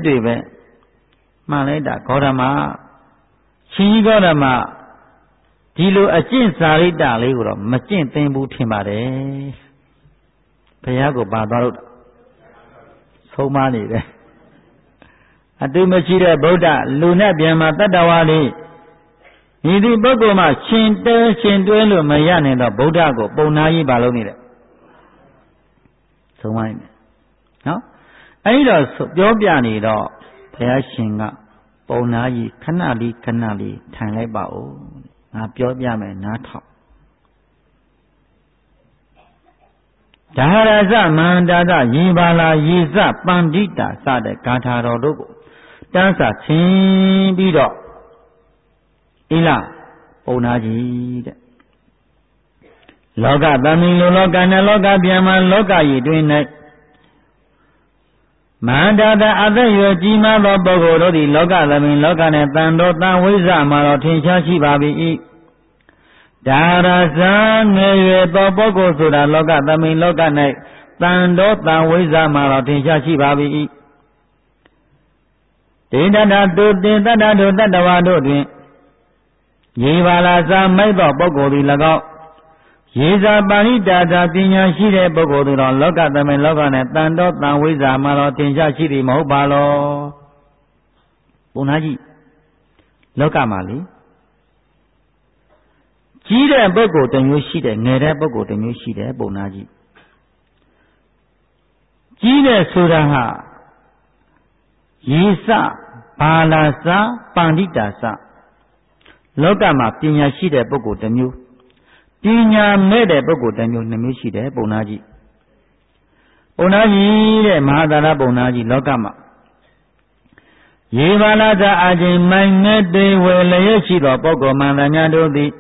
လိုက်တာဂေါတမရှင်ကြီးဂေါတမဒီလိုအကျင့်စာရိတ္တလေးကိုတော့မကျင့်သင်ဘူးထင်ပါတယ်ဘုရားကိုပါသွားလို့ဆုံးမနေတယ်အတုမရှိတဲ့ဗုဒ္ဓလူနဲ့ပြန်မှာတတ္တဝါလေးဒီဒီပုဂ္ဂိုလ်မှာရှင်တွဲလို့မရနိုင်တော့ဗုဒ္ဓကိုပုံနာကြီးပါလို့နေတယ်ဆုံးမနေတယ်နော်အဲဒီတော့ပြောပြနေတော့ဘုရားရှင်ကပုံနာကြီးခဏလေးထိုင်လိုက်ပါဦးငါပြောပြမယ်နားထောင်ဒါရဇမန္တာသယေပါလာယေဇပန္တိတာစတဲ့ဂါထာတော်တို့ကိုတန်းစာသင်ပြီးတော့ဣလပုံနာကြီးတဲ့လောကသမင်လိုလောကနဲ့လောကပြန်မှာလောကကြီးတွင်၌မန္တာသအသက်ရွယ်ကြီးမားသောပုဂ္ဂိုလ်တို့သည်လောကသမင်လောကနဲ့တန်တော်တန်ဝိဇ္ဇမှာတော့ထင်ရှားရှိပါ၏တဒါရဇာငယ်ရွယ်သောပုဂ္ဂိုလ်ဆိုတာလောကသမိန်လောက၌တန်တော်တန်ဝိဇ္ဇာမှာတော့ထင်ရှားရှိပါပြီဒေတတတုတေတတတုတတဝါတို့တွင်ယေဘာလာဇာမိုက်သောပုဂ္ဂိုလ်သည်၎င်းယေဇာပါဠိတာတာပညာရှိတဲ့ပုဂ္ဂိုလ်သူတော်လောကသမိန်လောကနဲ့တန်တော်တန်ဝိဇ္ဇာမှာတော့ထင်ရှားရှိသည်မဟုတ်ပါလောဘုရားကြီးလောကမှာလေကြီးတဲ့ပုဂ္ဂိုလ်တစ်မျိုးရှိတယ်ငယ်တဲ့ပုဂ္ဂိုလ်တစ်မျိုးရှိတယ်ပုံနာကြီးကြီးတဲ့ဆိုတာဟာယေစဘာလာစပန္တိတာစလောကမှာပညာရှိတဲ့ပုဂ္ဂိုလ်တစ်မျိုးပညာမဲ့တဲ့ပုဂ္ဂိုလ်တစ်မျိုးနှစ်မျိုးရှိတယ်ပုံနာကြီးတဲ့မဟာသာရပုံနာကြီးလောကမှာယေဘာလာစအခြင်းမိုင်ငဲ့တွေဝယ်လျက်ရှိသောပုဂ္ဂိုလ်မှန်သမျှတို့သည်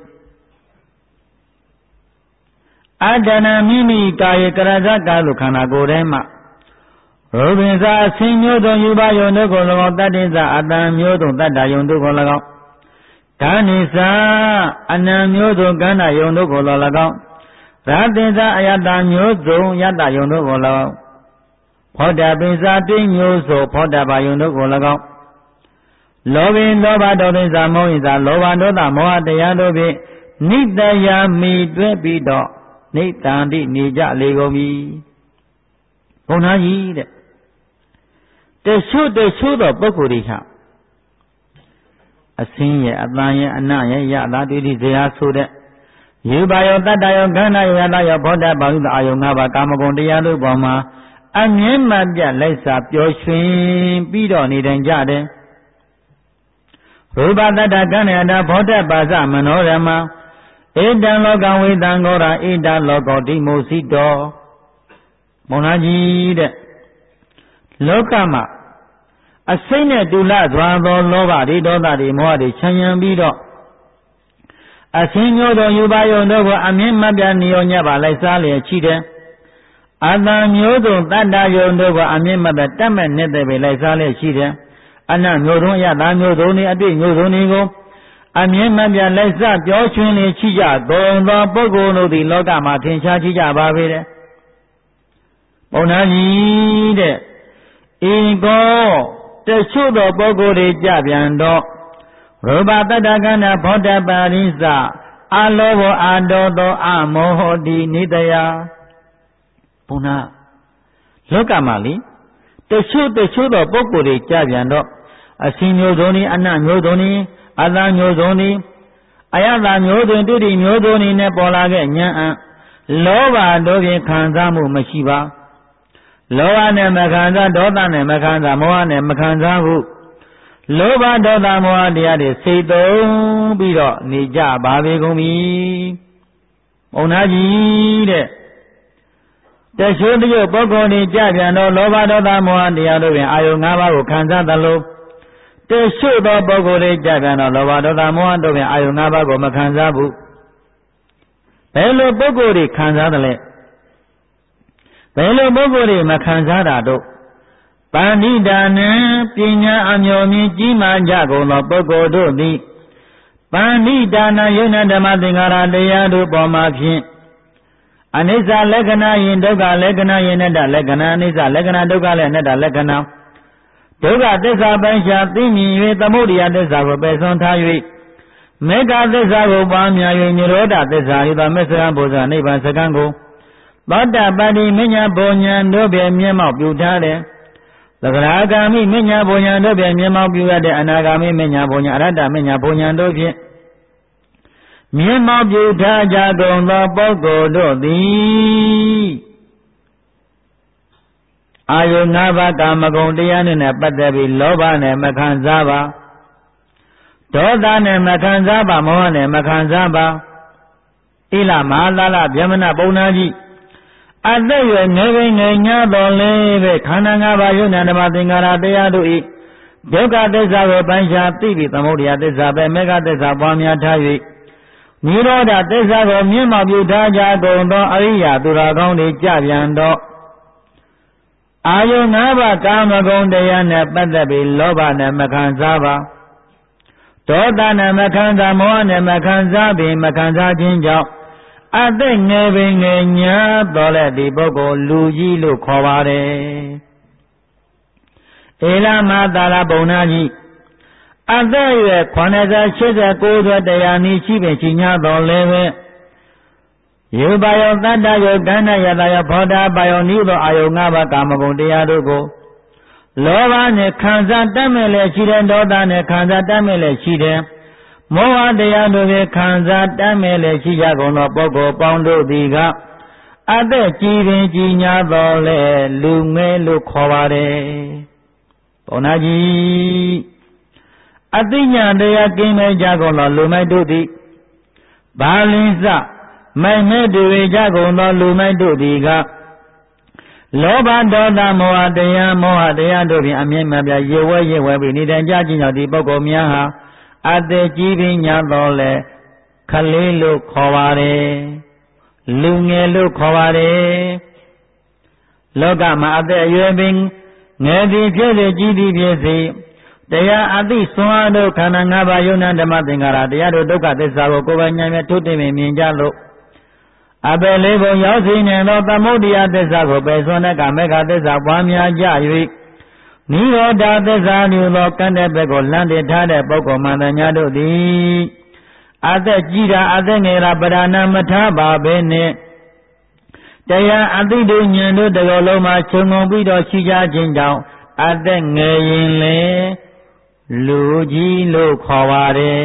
အတ္တနာမိမိကာယကရဇကာလုခန္ဓာကိုယ်ထဲမှာရူပင်္စာအဆင်းမျိုးစုံယူပါယုံတို့ကို၎င်းတတ္တိစာအတန်မျိုးစုံတတ္တယုံတို့ကို၎င်းဓာနိစာအနံမျိုးစုံကန္နာယုံတို့ကို၎င်းရာတိစာအယတမျိုးစုံယတယုံတို့ကို၎င်းဖောတပိစာတိမျိုးစုံဖောတပါယုံတို့ကို၎င်းလောဘင်လောဘဒေါသစာမောဟိစာလောဘဒေါသမောဟတရားတို့ဖြင့်နိတယာမိတွဲပြီးတော့နိတံတိနေကြလေကုန်ပြီဘုန်းသားကြီးတဲ့တချို့သောပုဂ္ဂိုလ်တွေဟာအစင်းရဲ့အတန်ရဲ့အနရဲ့ယတာတွေ့တိဇေယဆိုတဲ့ယူပါယောတတ္တယောခန္ဓာယောယတာယောဘောဓဘာဝိတအာယု၅ပါးကာမဂုဏ်တရားတို့ပေါ်မှာအမြဲမှပြလိုက်စာပျော်ရွှင်ပြီးတော့နေတိုင်းကြတယ်ရူပတတ္တကဏ္ဍယတာဘောဓပါစမနောရမဧတံလောကဝေတံဂောရာဧတလောကောတိမောစီတောမောင်နာကြီးတဲ့လောကမှာအစိမ့်နဲ့တူလစွာသောလောဘတွေဒေါသတွေမောဟတွေခြံရံပြီးတော့အစင်းမျိုးတို့ယူပါယုံတို့ကိုအမြင့်မပြနေရောညပါလိုက်စားလျက်ရှိတယ်အတန်မျိုးစုံတတ္တယုံတို့ကိုအမြင့်မပြတတ်မဲ့နေတဲ့ပဲလိုက်စားလျက်ရှိတယ်အနမျိုးစုံအယတာမျိုးစုံတွေအတွေ့မျိုးစုံတွေကိုအမြင့်မပြလိုက်စားပြောချွင်းနေရှိကြသုံးသောပုဂ္ဂိုလ်တို့သည်လောကမှာထင်ရှားရှိကြပါပေတယ်ပုံနာကြီးတဲ့ဧကောတချို့သောပုဂ္ဂိုလ်တွေကြပြန်တော့ရူပတတ္တကဏ္ဍဘောဓပါရိစအလောဘအာဒေါသောအမောဟတိနိတယဘုနာလောကမှာလေတချို့သောပုဂ္ဂိုလ်တွေကြပြန်တော့အစင်းမျိုးစုံဤအနမျိုးစုံဤအတန်မျိုးစုံဤအယတမျိုးစုံတုတိမျိုးစုံဤနဲ့ပေါ်လာခဲ့ဉာဏ်အလောဘတို့ဖြင့်ခံစားမှုမရှိပါလောဘနဲ့မခံစားဒေါသနဲ့မခံစားမောဟနဲ့မခံစားဘူးလောဘဒေါသမောဟတရားတွေစိတ်သုံးပြီးတော့နေကြပါပေကုန်ပြီ။ဘုံသားကြီးတဲ့တချို့ပုဂ္ဂိုလ်တွေကြပြန်တော့လောဘဒေါသမောဟတရားတို့ဖြင့်အာယု၅ပါးကိုခံစားသလိုတချို့သောပုဂ္ဂိုလ်တွေကြပြန်တော့လောဘဒေါသမောဟတို့ဖြင့်အာယု၅ပါးကိုမခံစားဘူး။ဘယ်လိုပုဂ္ဂိုလ်တွေခံစားတယ်လဲဘယ်လိုပုဂ္ဂိုလ်တွေမခံစားတာတို့ပန္နိတာနံပညာအမျိုးမြင်ကြီးမားကြကုန်သောပုဂ္ဂိုလ်တို့သည်ပန္နိတာနယုဏဓမ္မသင်္ခါရတရားတို့ပေါ်မှာဖြင့်အနိစ္စလက္ခဏာယင်ဒုက္ခလက္ခဏာယင်အနတ္တလက္ခဏာအနိစ္စလက္ခဏာဒုက္ခလည်းအနတ္တလက္ခဏာဒုက္ခသစ္စာပိုင်းခြားသိမြင်၍သမုဒယသစ္စာကိုပယ်စွန့်ထား၍မေဃသစ္စာကိုပွားများ၍និရောဓသစ္စာဤသောမစ္ဆရာဘုရားနိဗ္ဗာန်စကံကိုသောတပတိမညာဘုံညာတို့ဖြင့်မျက်မှောက်ပြုထားတယ်သဂရာဂာမိမညာဘုံညာတို့ဖြင့်မျက်မှောက်ပြုရတဲ့အနာဂါမိမညာဘုံညာအရတ္တမညာဘုံညာတို့ဖြင့်မျက်မှောက်ပြုထားကြကုန်သောပုဂ္ဂိုလ်တို့သည်အာယု၅ပါးကာမဂုဏ်တရားနဲ့ပတ်သက်ပြီးလောဘနဲ့မခံစားပါဒေါသနဲ့မခံစားပါမောဟနဲ့မခံစားပါဣလမဟာလာလဗျမနပုံနာကြီးအသက်ရွယ်ငယ်ပင်ငယ်ညာတော်လဲပဲခန္ဓာ၅ပါးယုံနာဓမ္မသင်္ခါရတရားတို့ဤဒုက္ခသစ္စာကိုပိုင်းခြားသိပြီးသမုဒယသစ္စာပဲမေဃသစ္စာပွားများထား၍နိရောဓသစ္စာကိုမြင့်မောက်ပြုထားကြကုန်သောအရိယာသူတော်ကောင်းတွေကြပြန်တော့အာယု၅ပါးကာမဂုဏ်တရားနဲ့ပတ်သက်ပြီးလောဘနဲ့မခံစားပါဒေါသနဲ့မခံစားမောဟနဲ့မခံစားပြီးမခံစားခြင်းကြောင့်အသက်ငယ်ပင်ငယ်ညာတော်လဲဒီပုဂ္ဂိုလ်လူကြီးလို့ခေါ်ပါတယ်ဧလမသာလပုံနာကြီးအသက်အရွယ်80 80 90တရားနီးရှိပင်ရှိညာတော်လဲပဲယေပါယောတတ္တယောကန္နယတယောဘောဓပါယောနိသောအာယု၅ပါးကာမဂုဏ်တရားတို့ကိုလောဘနဲ့ခံစားတတ်မဲ့လည်းရှိတယ်ဒေါသနဲ့ခံစားတတ်မဲ့လည်းရှိတယ်မောဟတရားတို့ကိုခံစားတတ်မဲ့လည်းရှိကြကုန်သောပုဂ္ဂိုလ်ပေါင်းတို့သည်ကအသက်ကြီးပင်ကြီးညာတော်လဲလူငယ်လို့ခေါ်ပါတယ်ဘုန်းတော်ကြီးအသိဉာဏ်တရားကင်းမဲ့ကြကုန်သောလူမိုက်တို့သည်ဘာလင်းစမိုက်မဲ့တွေကြကုန်သောလူမိုက်တို့သည်ကလောဘဒေါသမောဟတရားတို့ဖြင့်အမြဲမပြရေဝဲပြီးနေတိုင်းကြခြင်းကြောင့်ဒီပုဂ္ဂိုလ်များဟာအသက်ကြီးပင်ညာတော်လဲခလေးလို့ခေါ်ပါတယ်လူငယ်လို့ခေါ်ပါတယ်လောကမှာအသက်အရွယ်ပင်ငယ်သည်ဖြစ်စေကြီးသည်ဖြစ်စေတရားအသိစွမ်းအားတို့ခန္ဓာ၅ပါးယုံနာဓမ္မသင်္ကာရတရားတို့ဒုက္ခသစ္စာကိုကိုယ်ပိုင်ဉာဏ်ဖြင့်ထုတ်တင်မြင်ကြလို့အပယ်လေးပုံရောက်စီနေသောသမုဒိယသစ္စာကိုပယ်စွန့်တဲ့ကမေဃသစ္စာပွားများကြ၍နိရောဓသစ္စာမျိုးသောကံတဲ့ဘက်ကိုလမ်းတည်ထားတဲ့ပုဂ္ဂိုလ်မှန်သမျှတို့သည်အသက်ကြီးတာအသက်ငယ်တာပဓာနာမထားပါဘဲနဲ့တရားအသိတို့ဉာဏ်တို့တစ်လုံးမှာခြုံငုံပြီးတော့ရှိကြခြင်းကြောင့်အသက်ငယ်ရင်လေလူကြီးလို့ခေါ်ပါတယ်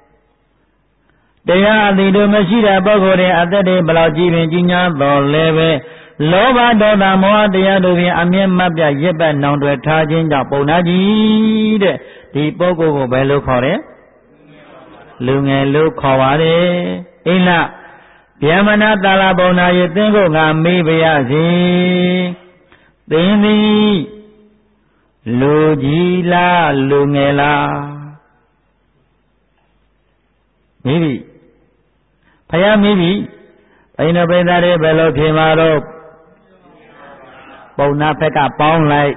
တရားအသိတို့မရှိတဲ့ပုဂ္ဂိုလ်တွေအသက်တွေဘလောက်ကြီးပင်ကြီးညာတော်လဲပဲလောဘဒေါသမောဟတရားတို့ဖြင့်အမြဲမပြတ်ရစ်ပတ်နှောင်တွေထားခြင်းကြောင့်ပုံနာကြီးတဲ့ဒီပုဂ္ဂိုလ်ကိုဘယ်လိုခေါ်တယ်လူငယ်လို့ခေါ်ပါတယ်အိလဗျမနာတာလပုံနာရေသင်ကိုငါမေးပါရစေသင်သည်လူကြီးလားလူငယ်လားမေးပြီဖယားမေးပြီဘိန်းတော်ပိသတွေဘယ်လိုဖြေမှာတော့ပုံနာဖက်ကပေါင်းလိုက်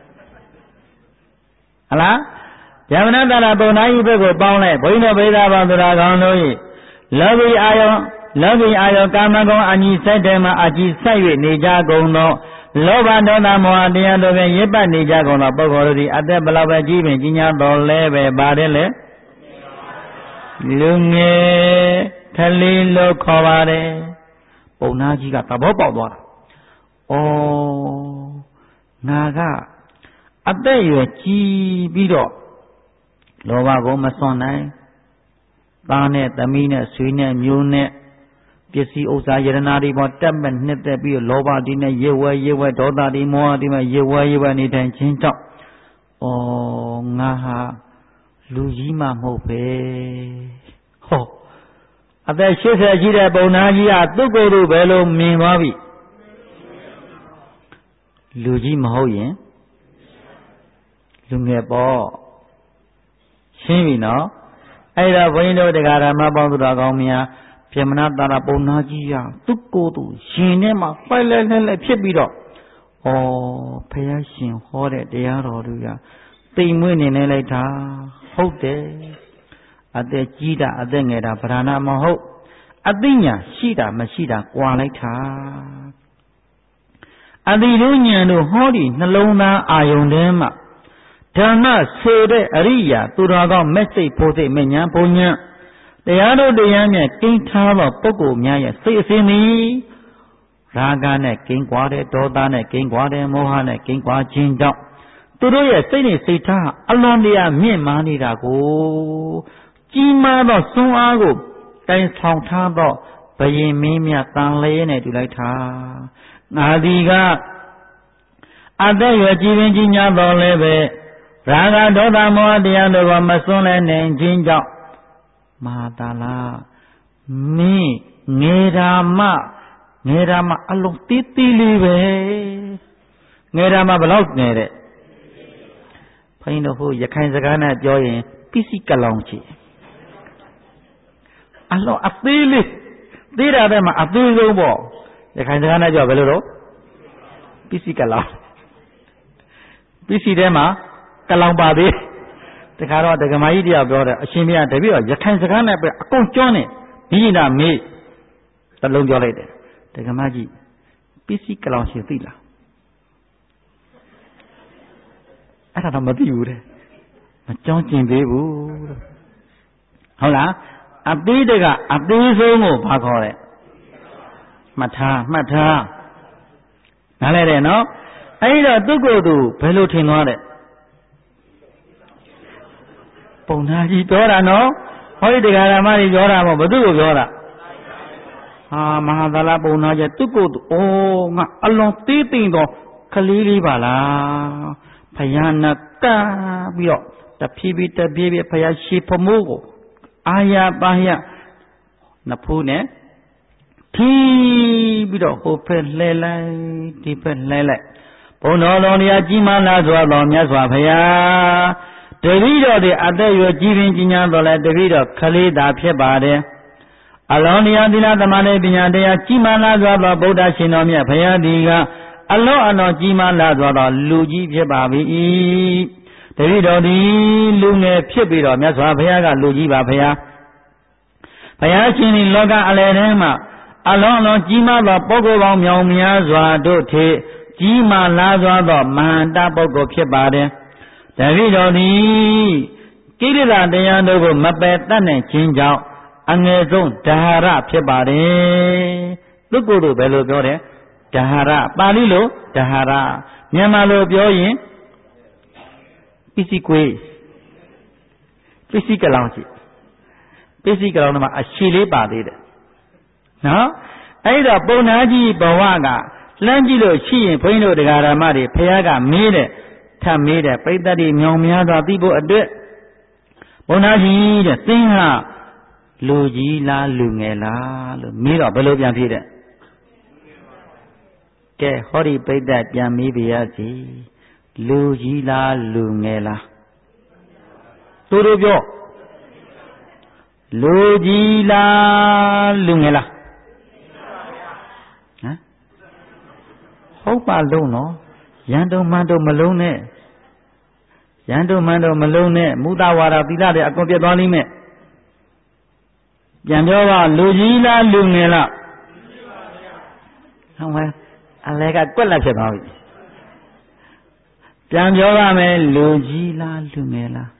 ဟလားဗျမနာတာလပုံနာကြီးဘက်ကိုပေါင်းလိုက်ဘိန်းတော်ပိသပေါင်းသူတော်ကောင်းတို့၏လောဘီအာယောကာမဂုဏ်အညီစိုက်တယ်မှာအကြည်စိုက်၍နေကြကုန်သောလောဘဒေါသမောဟတရားတို့ဖြင့်ရစ်ပတ်နေကြကုန်သောပုဂ္ဂိုလ်တို့သည်အသက်ဘလောက်ပဲကြီးပင်ကြီးညာတော်လဲပဲပါတယ်လေလူငယ်ခလေးလို့ခေါ်ပါတယ်ပုံနာကြီးကသဘောပေါက်သွားတာဩငါကအသက်ရွယ်ကြီးပြီးတော့လောဘကိုမစွန့်နိုင်သားနဲ့သမီးနဲ့ဆွေနဲ့မျိုးနဲ့ပစ္စည်းဥစ္စာယရနာတွေပေါ်တက်မဲ့နှစ်သက်ပြီးလောဘဒီနဲ့ရေဝဲဒေါသဒီမောဟဒီမဲ့ရေဝဲနေတိုင်းချင်းကြောင့်ဩငါဟာလူကြီးမှမဟုတ်ပဲဟောအသက်80ရှိတဲ့ပုံနာကြီးကသူ့ကိုယ်သူပဲလို့မြင်သွားပြီလူကြီးမဟုတ်ရင်လူငယ်ပေါ့ရှင်းပြီနော်အဲ့တော့ဘုန်းကြီးတို့တရားဓမ္မပေါင်းသူတော်ကောင်းများပြမနာတာပုံနာကြီးရသူ့ကိုယ်သူရှင်ထဲမှာပိုက်လဲဖြစ်ပြီးတော့ဩဖယားရှင်ဟောတဲ့တရားတော်တွေကတိမ်မွေးနေနေလိုက်တာဟုတ်တယ်အသက်ကြီးတာအသက်ငယ်တာဗราဏမဟုတ်အသိဉာဏ်ရှိတာမရှိတာကွာလိုက်တာအသိဉာဏ်တို့ဟောဒီနှလုံးသားအာယုန်ထဲမှာဓမ္မဆိုတဲ့အရိယာသူတော်ကောင်းမက်စိတ်ဖို့စိတ်မဉဏ်ဘုံဉဏ်တရားတို့တရားမြတ်ကိန်းထားသောပုဂ္ဂိုလ်များရဲ့စိတ်အစဉ်သည်ရာဂနဲ့ကိန်းကွာတဲ့ဒေါသနဲ့ကိန်းကွာတဲ့မောဟနဲ့ကိန်းကွာခြင်းကြောင့်သူတို့ရဲ့စိတ်နဲ့စိတ်ထားအလွန်တရာမြင့်မားနေတာကိုကြီးမားသောစွမ်းအားကိုတိုင်ဆောင်ထားသောဘယင်မင်းမြတ်တန်လဲနဲ့တူလိုက်တာငါဒီကအသက်ရွယ်ကြီးပင်ကြီးညာတော်လဲပဲရာဂဒေါသမောဟတရားတို့ကမစွန့်လဲနိုင်ခြင်းကြောင့်မဟာတာလာမင်းငေရာမအလုံးတီးတီးလေးပဲငေရာမဘလောက်ငယ်တဲ့ဘုန်းကြီးတို့ဟိုရခိုင်စကားနဲ့ပြောရင်ပစ္စည်းကလောင်ချီအလောအသေးလေးသေးတာပဲမှာအသေးဆုံးပေါ့ရခိုင်စကားနဲ့ပြောဘယ်လိုတော့ပစ္စည်းကလောင်ပစ္စည်းထဲမှာကလောင်ပါသေးတခါတော့ဒကမာကြီးတရားပြောတယ်အရှင်ဘုရားတပည့်တော်ရခိုင်စကားနဲ့ပဲအကုန်ကျွန်းနေဘိညာမေးတလုံးပြောလိုက်တယ်ဒကမာကြီးပစ္စည်းကလောင်ရှင်သိလားအဲ့ဒါတော့မသိဘူးတဲ့မကြောင်းကျင်သေးဘူးတဲ့ဟုတ်လားအပိဒကအသေးဆုံးကိုဘာခေါ်လဲမှတ်ထားနားလဲတယ်နော်အဲ့တော့သူ့ကိုယ်သူဘယ်လိုထင်သွားတဲ့ပုံနာကြီးပြောတာနော်ဟောဒီတရားဓမ္မကြီးပြောတာမဟုတ်ဘသူ့ကိုပြောတာဟာမဟာသလပုံနာကြီးသူ့ကိုယ်သူအိုးငါအလွန်သေးသိမ့်တော့ကလေးလေးပါလားဖယားနကပြီးတော့တဖြည်းဖြည်းဖယားရှိဖမိုးကိုအာရပါရနဖူးနဲ့ထီးပြီးတော့ဟိုဖက်လှဲလိုက်ဒီဖက်လှဲလိုက်ဘုံတော်လုံးတရားကြီးမားလာစွာသောမြတ်စွာဘုရားတပည့်တော်တွေအသက်ရွယ်ကြီးပင်ကြီးညာတော်လဲတပည့်တော်ခလေးသာဖြစ်ပါတယ်အလောင်းတရားသီလသမာဓိပညာတရားကြီးမားလာစွာသောဗုဒ္ဓရှင်တော်မြတ်ဘုရားဒီကအလောအတော်ကြီးမားလာစွာသောလူကြီးဖြစ်ပါ၏တပည့်တော်ဒီလူငယ်ဖြစ်ပြီးတော့မြတ်စွာဘုရားကလူကြီးပါဘုရားဘုရားရှင်ဒီလောကအလယ်ထဲမှာအလောကြီးမားသောပုဂ္ဂိုလ်ပေါင်းမြောင်များစွာတို့ထေကြီးမားလာစွာသောမဟာတပုဂ္ဂိုလ်ဖြစ်ပါတယ်တပည့်တော်သည်ကိလေသာတရားတို့ကိုမပယ်တတ်နိုင်ခြင်းကြောင့်အငယ်ဆုံးဓာရဖြစ်ပါတယ်သူကိုယ်တို့ဘယ်လိုပြောတယ်ဓာရပါဠိလိုဓာရမြန်မာလိုပြောရင်ပစ္စည်းကွေးပစ္စည်းကလောင်ရှိပစ္စည်းကလောင်မှာအရှိလေးပါသေးတယ်နော်အဲ့တော့ပုံနာကြီးဘဝကလှမ်းကြည့်လို့ရှိရင်ဘုန်းကြီးတို့တရားဓမ္မတွေဘုရားကမေးတယ်ထပ်မေးတယ်ပိဋကတ်တွေမြောင်များစွာသိဖို့အတွက်ဘုန်းသားကြီးတဲ့သင်ဟာလူကြီးလားလူငယ်လားလို့မေးတော့ဘယ်လိုပြန်ဖြေတဲ့ကဲဟောဒီပိဋကတ်ပြန်မေးပါရစီလူကြီးလားလူငယ်လားတို့ပြောလူကြီးလားလူငယ်လားဟမ်ဟုတ်ပါလုံးနော်ရန်တုံမှန်တုံမလုံးနဲ့ရန်တုံမှန်တုံမလုံးနဲ့မူတဝါဒသီလတွေအကုန်ပြတ်သွားလိမ့်မယ်ပြန်ပြောပါလူကြီးလားလူငယ်လားဟုတ်မယ်အလဲကကွက်လက်ဖြစ်သွားပြီပြန်ပြောပါမယ်လူကြီးလားလူငယ်လား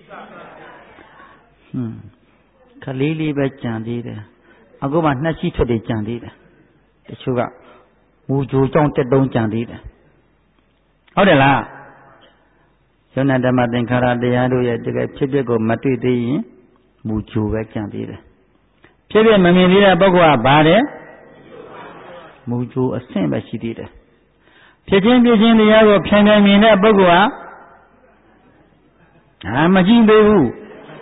ခလေးလေးပဲကြံသေးတယ်အခုမှနှစ်ရှိထွက်တွေကြံသေးတယ်တချို့ကမူကြိုကြောင့်တက်တုံးကြံသေးတယ်ဟုတ်တယ်လားယောနဓမ္မသင်္ခါရတရားတို့ရဲ့တကယ်ဖြစ်ဖြစ်ကိုမတွေ့သေးရင်မူကြိုပဲကြံသေးတယ်ဖြစ်ဖြစ်မမြင်သေးတဲ့ပုဂ္ဂိုလ်ကဘာတဲ့မူကြိုအဆင့်ပဲရှိသေးတယ်ဖြစ်ချင်းပြချင်းတရားကိုဖြန်းဖြန်းမြင်တဲ့ပုဂ္ဂိုလ်ဟာမကြည့်သေးဘူး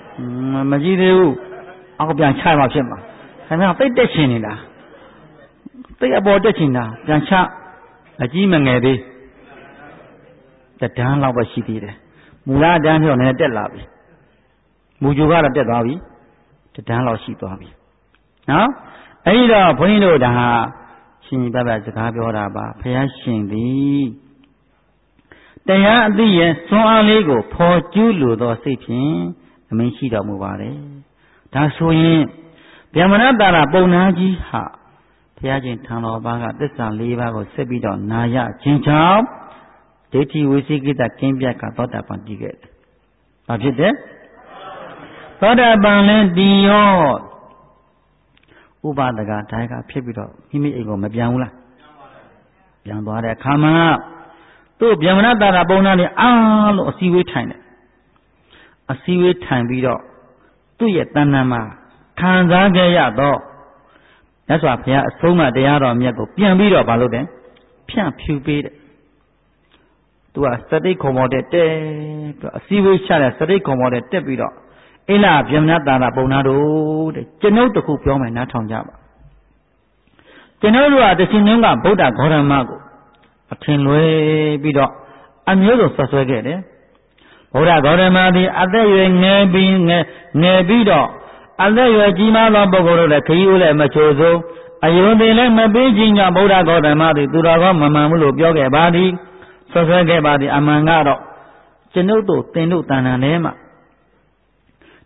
အောက်ပြန်ချမှဖြစ်မှာခင်ဗျာသိတက်ချင်နေလားသိအပေါ်တက်ချင်တာပြန်ချအကြီးမငယ်သေးတဒန်းလောက်ပဲရှိသေးတယ်မူလတန်းပြောနေတက်လာပြီမူကြိုကတော့တက်သွားပြီတဒန်းလောက်ရှိသွားပြီနော်အဲဒီတော့ဘုန်းကြီးတို့ဒါဟာရှင်ပြပြစကားပြောတာပါဘုရားရှင်သည်တရားအသိရဲ့စွမ်းအားလေးကိုဖော်ကျူးလိုသောစိတ်ဖြင့်အမင်းရှိတော်မူပါတယ်ဒါဆိုရင်ဗျမနတာရပုံနာကြီးဟာဘုရားရှင်ထံတော်ဘာကသစ္စာ၄ပါးကိုဆက်ပြီးတော့နာရခြင်းကြောင့်ဒိဋ္ဌိဝိသိကိတကင်းပြတ်ကသောတာပန်တည်ခဲ့တယ်။ဘာဖြစ်တယ်။သောတာပန်လည်းတည်ရောဥပဒကဒါကဖြစ်ပြီးတော့မိမိအိမ်ကိုမပြန်ဘူးလား။ပြန်သွားတဲ့အခါမှာသူ့ဗျမနတာရပုံနာနဲ့အားလို့အစည်းအဝေးထိုင်တယ်။အစည်းအဝေးထိုင်ပြီးတော့သူ့ရဲ့တဏ္ဍာမှာခံစားကြရတော့မြတ်စွာဘုရားအဆုံးအမတရားတော်မြတ်ကိုပြန်ပြီးတော့မလုပ်တယ်ဖြန့်ဖြူပေးတယ်သူကစတိတ်ခုံပေါ်တဲ့တက်ပြီးအစည်းအဝေးချတဲ့စတိတ်ခုံပေါ်တဲ့တက်ပြီးတော့အိလာဗျမနတာရပုံနာတို့တဲ့ကျွန်ုပ်တခုပြောမယ်နားထောင်ကြပါကျွန်ုပ်တို့ကတရှင်လုံးကဗုဒ္ဓဂေါရမကိုအထင်လွဲပြီးတော့အမျိုးစုံဆွဆွဲခဲ့တယ်ဗုဒ္ဓဂေါရမသည်အသက်ရွယ်ငယ်ပြီးတော့အသက်ရွယ်ကြီးမားသောပုဂ္ဂိုလ်တို့လည်းခရီးဦးလည်းမချိုးစိုးအယုန်တင်လည်းမပေးခြင်းကြောင့်ဗုဒ္ဓဂေါရမသည်သူတော်ကောင်းမမှန်ဘူးလို့ပြောခဲ့ပါသည်ဆွဆွဲခဲ့ပါသည်အမှန်ကတော့ကျွန်ုပ်တို့သင်တို့တဏ္ဍာထဲမှာ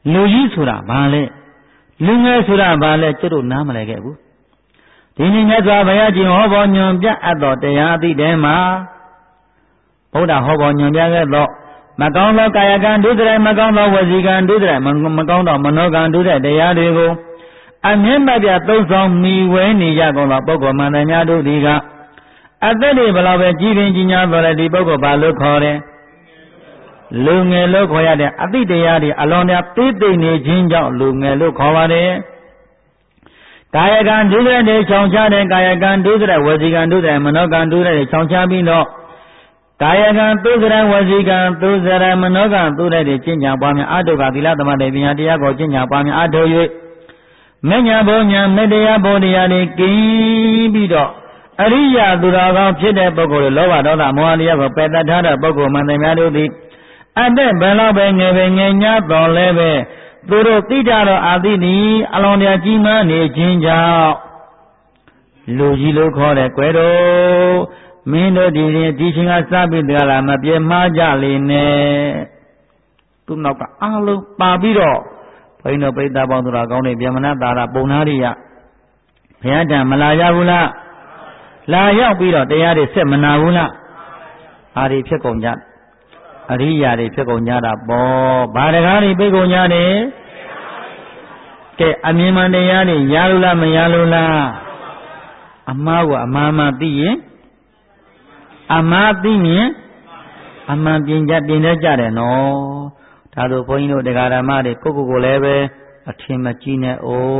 လူကြီးဆိုတာဘာလဲလူငယ်ဆိုတာဘာလဲကျွတ်တို့နားမလည်ခဲ့ဘူးဒီနေ့မြတ်စွာဘုရားကြီးဟောပေါ်ညွန်ပြအပ်တော်တရားအသည့်တဲမှာဗုဒ္ဓဟောပေါ်ညွန်ပြခဲ့သောမကောင်းသောကာယကံဒုစရိုက်မကောင်းသောဝစီကံဒုစရိုက်မကောင်းသောမနောကံဒုစရိုက်တရားတွေကိုအမြင့်မပြသုံးဆောင်မိဝဲနေကြကုန်သောပုဂ္ဂိုလ်မှန်သမျှတို့ဒီကအသက်တွေဘလောက်ပဲကြီးပင်ကြီးညာတော်တဲ့ဒီပုဂ္ဂိုလ်ဘာလို့ခေါ်တယ်လူငယ်လို့ခေါ်ရတဲ့အသိတရားတွေအလွန်များသိသိနေခြင်းကြောင့်လူငယ်လို့ခေါ်ပါတယ်ကာယကံဒုစရိုက်တွေချောင်ချတဲ့ကာယကံဒုစရိုက်ဝစီကံဒုစရိုက်မနောကံဒုစရိုက်တွေချောင်ချပြီးတော့ကာယကံဒုစရိုက်ဝစီကံဒုစရိုက်မနောကံဒုစရိုက်တွေကျင့်ကြံပွားများအတုကသီလသမတေပညာတရားကိုကျင့်ကြံပွားများအထောက်၍မဉ္ဇဉ်ဘုံညာမေတ္တရားဘုံတရားတွေကင်းပြီးတော့အရိယသူတော်ကောင်းဖြစ်တဲ့ပုဂ္ဂိုလ်တွေလောဘဒေါသမောဟတရားကိုပယ်တတ်ထားတဲ့ပုဂ္ဂိုလ်မှန်သမျှတို့သည်အသက်ဘယ်လောက်ပဲငယ်ပဲငယ်ညတော်လဲပဲသူတို့သိကြတော့အာသိနီအလွန်တရာကြီးမားနေခြင်းကြောင့်လူကြီးလို့ခေါ်တဲ့ကွယ်တော်မင်းတို့ဒီချင်းကစပြီးတရားလာမပြေမှားကြလေနဲ့သူ့နောက်ကအားလုံးပါပြီးတော့ဘုန်းတော်ပိဋကပေါင်းသူတော်ကောင်းတွေဗျမနတာရပုံနာရိယဘုရားတန်မလာရဘူးလားလာရောက်ပြီးတော့တရားတွေဆက်မနာဘူးလားအားတွေဖြစ်ကုန်ကြအရိယာတွေဖြစ်ကုန်ကြတာပေါ့ဘာတကားတွေပြိကုန်ကြတယ်ကဲအမြင်မှန်တရားတွေရလို့လားမရလို့လားအမှားကိုအမှားမှသိရင်အမှားသိရင်အမှန်ပြင်တတ်ကြတယ်နော်ဒါဆိုဘုန်းကြီးတို့တရားဓမ္မတွေကိုကိုလည်းပဲအထင်မကြီးနဲ့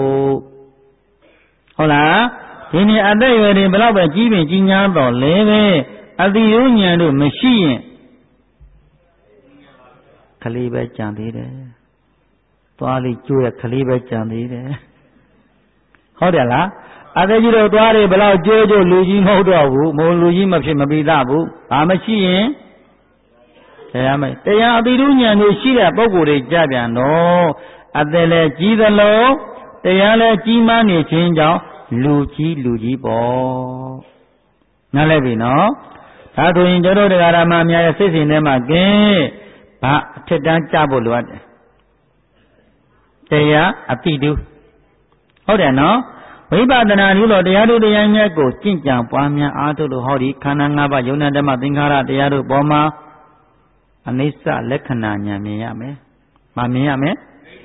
ဟုတ်လားဒီနေ့အသက်အရွယ်တွေဘယ်တော့ပဲကြီးပင်ကြီးညာတော့လဲပဲအတိယဉာဏ်တို့မရှိရင်ကလေးပဲကြံသေးတယ်သွားလေးကျိုးရကလေးပဲကြံသေးတယ်ဟုတ်တယ်လားအသက်ကြီးတော့သွားတွေဘယ်တော့ကျိုးလူကြီးမဟုတ်တော့ဘူးမို့လူကြီးမဖြစ်မပြီးသားဘူးဘာမရှိရင်တရားမယ်တရားအတိယဉာဏ်တို့ရှိတဲ့ပုဂ္ဂိုလ်တွေကြပြန်တော့အသက်လည်းကြီးသလိုတရားလည်းကြီးမားနေခြင်းကြောင့်လူကြီးပေါ့နားလည်ပြီနော်ဒါဆိုရင်တို့တရားဓမ္မများရဲ့စိတ်စဉ်ထဲမှာကဲဘာအထက်တန်းကြဖို့လိုအပ်တယ်တရားအတိတုဟုတ်တယ်နော်ဝိပဿနာနည်းလို့တရားတို့တရားမြတ်ကိုကျင့်ကြံပွားများအားထုတ်လို့ဟောဒီခန္ဓာ၅ပါးယုံနာဓမ္မသင်္ခါရတရားတို့ပေါ်မှာအနိစ္စလက္ခဏာဉာဏ်မြင်ရမယ်မမြင်ရမယ်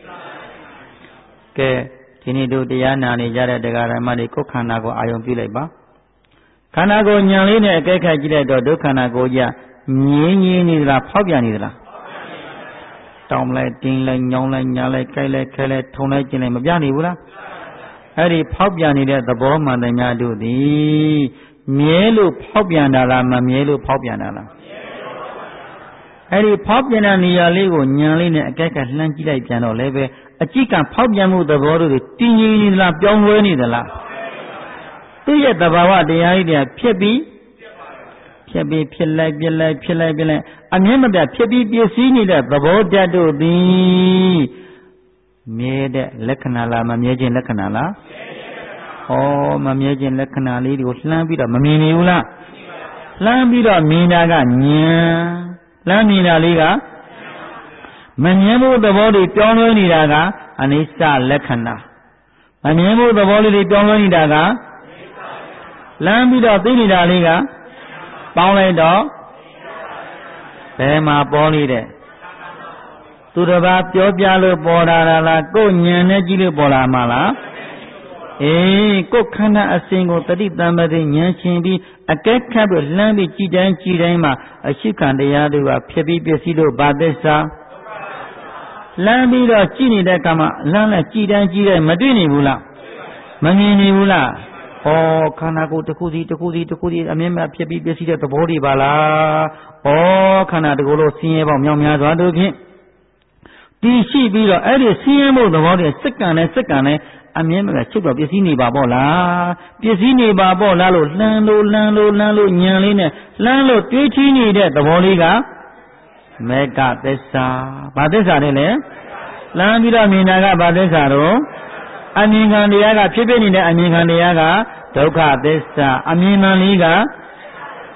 ကဲဒီနေ့တို့တရားနာနေကြတဲ့တရားဓမ္မတွေကိုခန္ဓာကိုအာယုံပြုလိုက်ပါခန္ဓာကိုဉာဏ်လေးနဲ့အကဲခတ်ကြည့်လိုက်တော့ဒုက္ခနာကိုကြငြင်းနေသလားဖောက်ပြန်နေသလားတောင်းလိုက်တင်းလိုက်ညောင်းလိုက်ညာလိုက်ကြိုက်လိုက်ခဲလိုက်ထုံလိုက်ကျင်လိုက်မပြနေဘူးလားအဲ့ဒီဖောက်ပြန်နေတဲ့သဘောမှန်တယ်များတို့သည်မြဲလို့ဖောက်ပြန်တာလားမမြဲလို့ဖောက်ပြန်တာလားအဲ့ဒီဖောက်ပြန်တဲ့နေရာလေးကိုညံလေးနဲ့အကဲခတ်လှမ်းကြည့်လိုက်ပြန်တော့လည်းပဲအကြည့်ကဖောက်ပြန်မှုသဘောတို့တည်ငြိမ်နေသလားပြောင်းလဲနေသလားသူ့ရဲ့သဘာဝတရားကြီးတွေဖြစ်ပြီးဖြစ်လိုက်အမြဲမပြတ်ဖြစ်ပြီးပြည့်စည်နေတဲ့သဘောဓာတ်တို့သည်မြဲတဲ့လက္ခဏာလားမမြဲခြင်းလက္ခဏာလားမမြဲခြင်းလက္ခဏာလေးတွေကိုလှမ်းပြီးတော့မမြင်နေဘူးလားလှမ်းပြီးတော့မြင်တာကဉာဏ်လှမ်းမြင်တာလေးကမမြင်မှုသဘောတွေပြောင်းလဲနေတာကအနိစ္စလက္ခဏာမမြင်မှုသဘောလေးတွေပြောင်းလဲနေတာကလမ်းပြီးတော့သိနေတာလေးကပေါင်းလိုက်တော့ဘယ်မှာပေါ်နေတယ်သူတစ်ပါးပြောပြလို့ပေါ်လာတာလားကိုယ်ဉာဏ်နဲ့ကြည့်လို့ပေါ်လာမှာလားကိုယ်ခန္ဓာအစဉ်ကိုတတိတံပတိဉာဏ်ရှင်ပြီးအကဲခတ်ပြီးလှမ်းပြီးကြည်တိုင်းမှာအရှိခံတရားတွေကဖြစ်ပြီးပြည့်စည်လို့ဗာသစ္စာလှမ်းပြီးတော့ကြည်နေတဲ့ကမှလှမ်းလိုက်ကြည်တိုင်းမတွေ့နေဘူးလားမမြင်နေဘူးလားခန္ဓာကိုယ်တစ်ခုစီအမြဲတမ်းဖြစ်ပြီးပြည့်စည်တဲ့သဘောတွေပါလားခန္ဓာတစ်ခုလုံးဆင်းရဲပေါင်းမြောက်များစွာတို့ဖြင့်တည်ရှိပြီးတော့အဲ့ဒီဆင်းရဲမှုသဘောတွေစက္ကန့်နဲ့အမြဲတမ်းချုပ်တော့ပြည့်စည်နေပါပေါ့လားပြည့်စည်နေပါပေါ့လားလို့လှမ်းလို့ဉာဏ်လေးနဲ့လှမ်းလို့တွေးချနေတဲ့သဘောလေးကမေဃသစ္စာဘာသစ္စာလဲလှမ်းပြီးတော့မြင်တာကဘာသစ္စာတော့အမြင်ခံတရားကဖြစ်နေတဲ့အမြင်ခံတရားကဒုက္ခသစ္စာအမြင်မှန်လေးက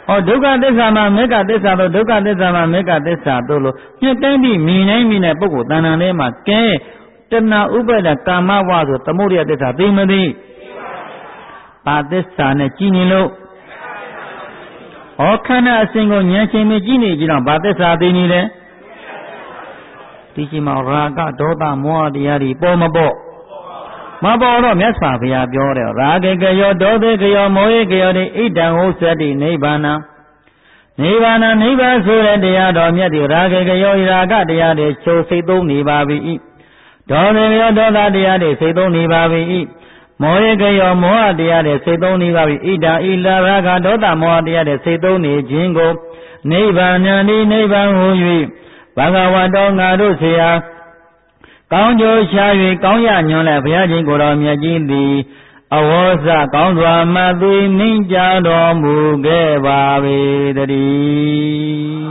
ဒုက္ခသစ္စာမှာမေဃသစ္စာတို့ဒုက္ခသစ္စာမှာမေဃသစ္စာတို့လို့ညစ်တိုင်းပြီးမြင်တိုင်းမြင်တဲ့ပုဂ္ဂိုလ်တဏ္ဍာထဲမှာကဲတဏှာဥပါဒကာမဝဆိုသမုဒယသစ္စာသိမသိပါသစ္စာနဲ့ကြည်နေလို့ခန္ဓာအစဉ်ကိုဉာဏ်ချင်းမကြည့်နေကြတော့ဘာသစ္စာသိနေလဲဒီချိန်မှာရာဂဒေါသမောဟတရားတွေပေါ်မပေါ်မပေါ်တော့မြတ်စွာဘုရားပြောတယ်ရာဂေကယောဒေါသေကယောမောဟေကယောတိဣဒံဟောသတိနိဗ္ဗာန်နိဗ္ဗာန်နိဗ္ဗာန်ဆိုတဲ့တရားတော်မြတ်ဒီရာဂေကယောရာဂတရားတွေချုပ်စိတ်သုံးနေပါပြီဒေါသေကယောဒေါသတရားတွေစိတ်သုံးနေပါပြီမောဟေကယောမောဟတရားတွေစိတ်သုံးနေပါပြီဣဒံဣလာရာဂဒေါသမောဟတရားတွေစိတ်သုံးနေခြင်းကိုနိဗ္ဗာန်ဉာဏ်ဤနိဗ္ဗာန်ဟူ၍ဘဂဝါတော်ငါတို့ဆရာကောင်းကျိုးရှာ၍ကောင်းရညွန်လဲဘုရားရှင်ကိုယ်တော်မြတ်ကြီးသည်အဝေါစကောင်းစွာမှသိနှင်းကြတော်မူခဲ့ပါပေတည်း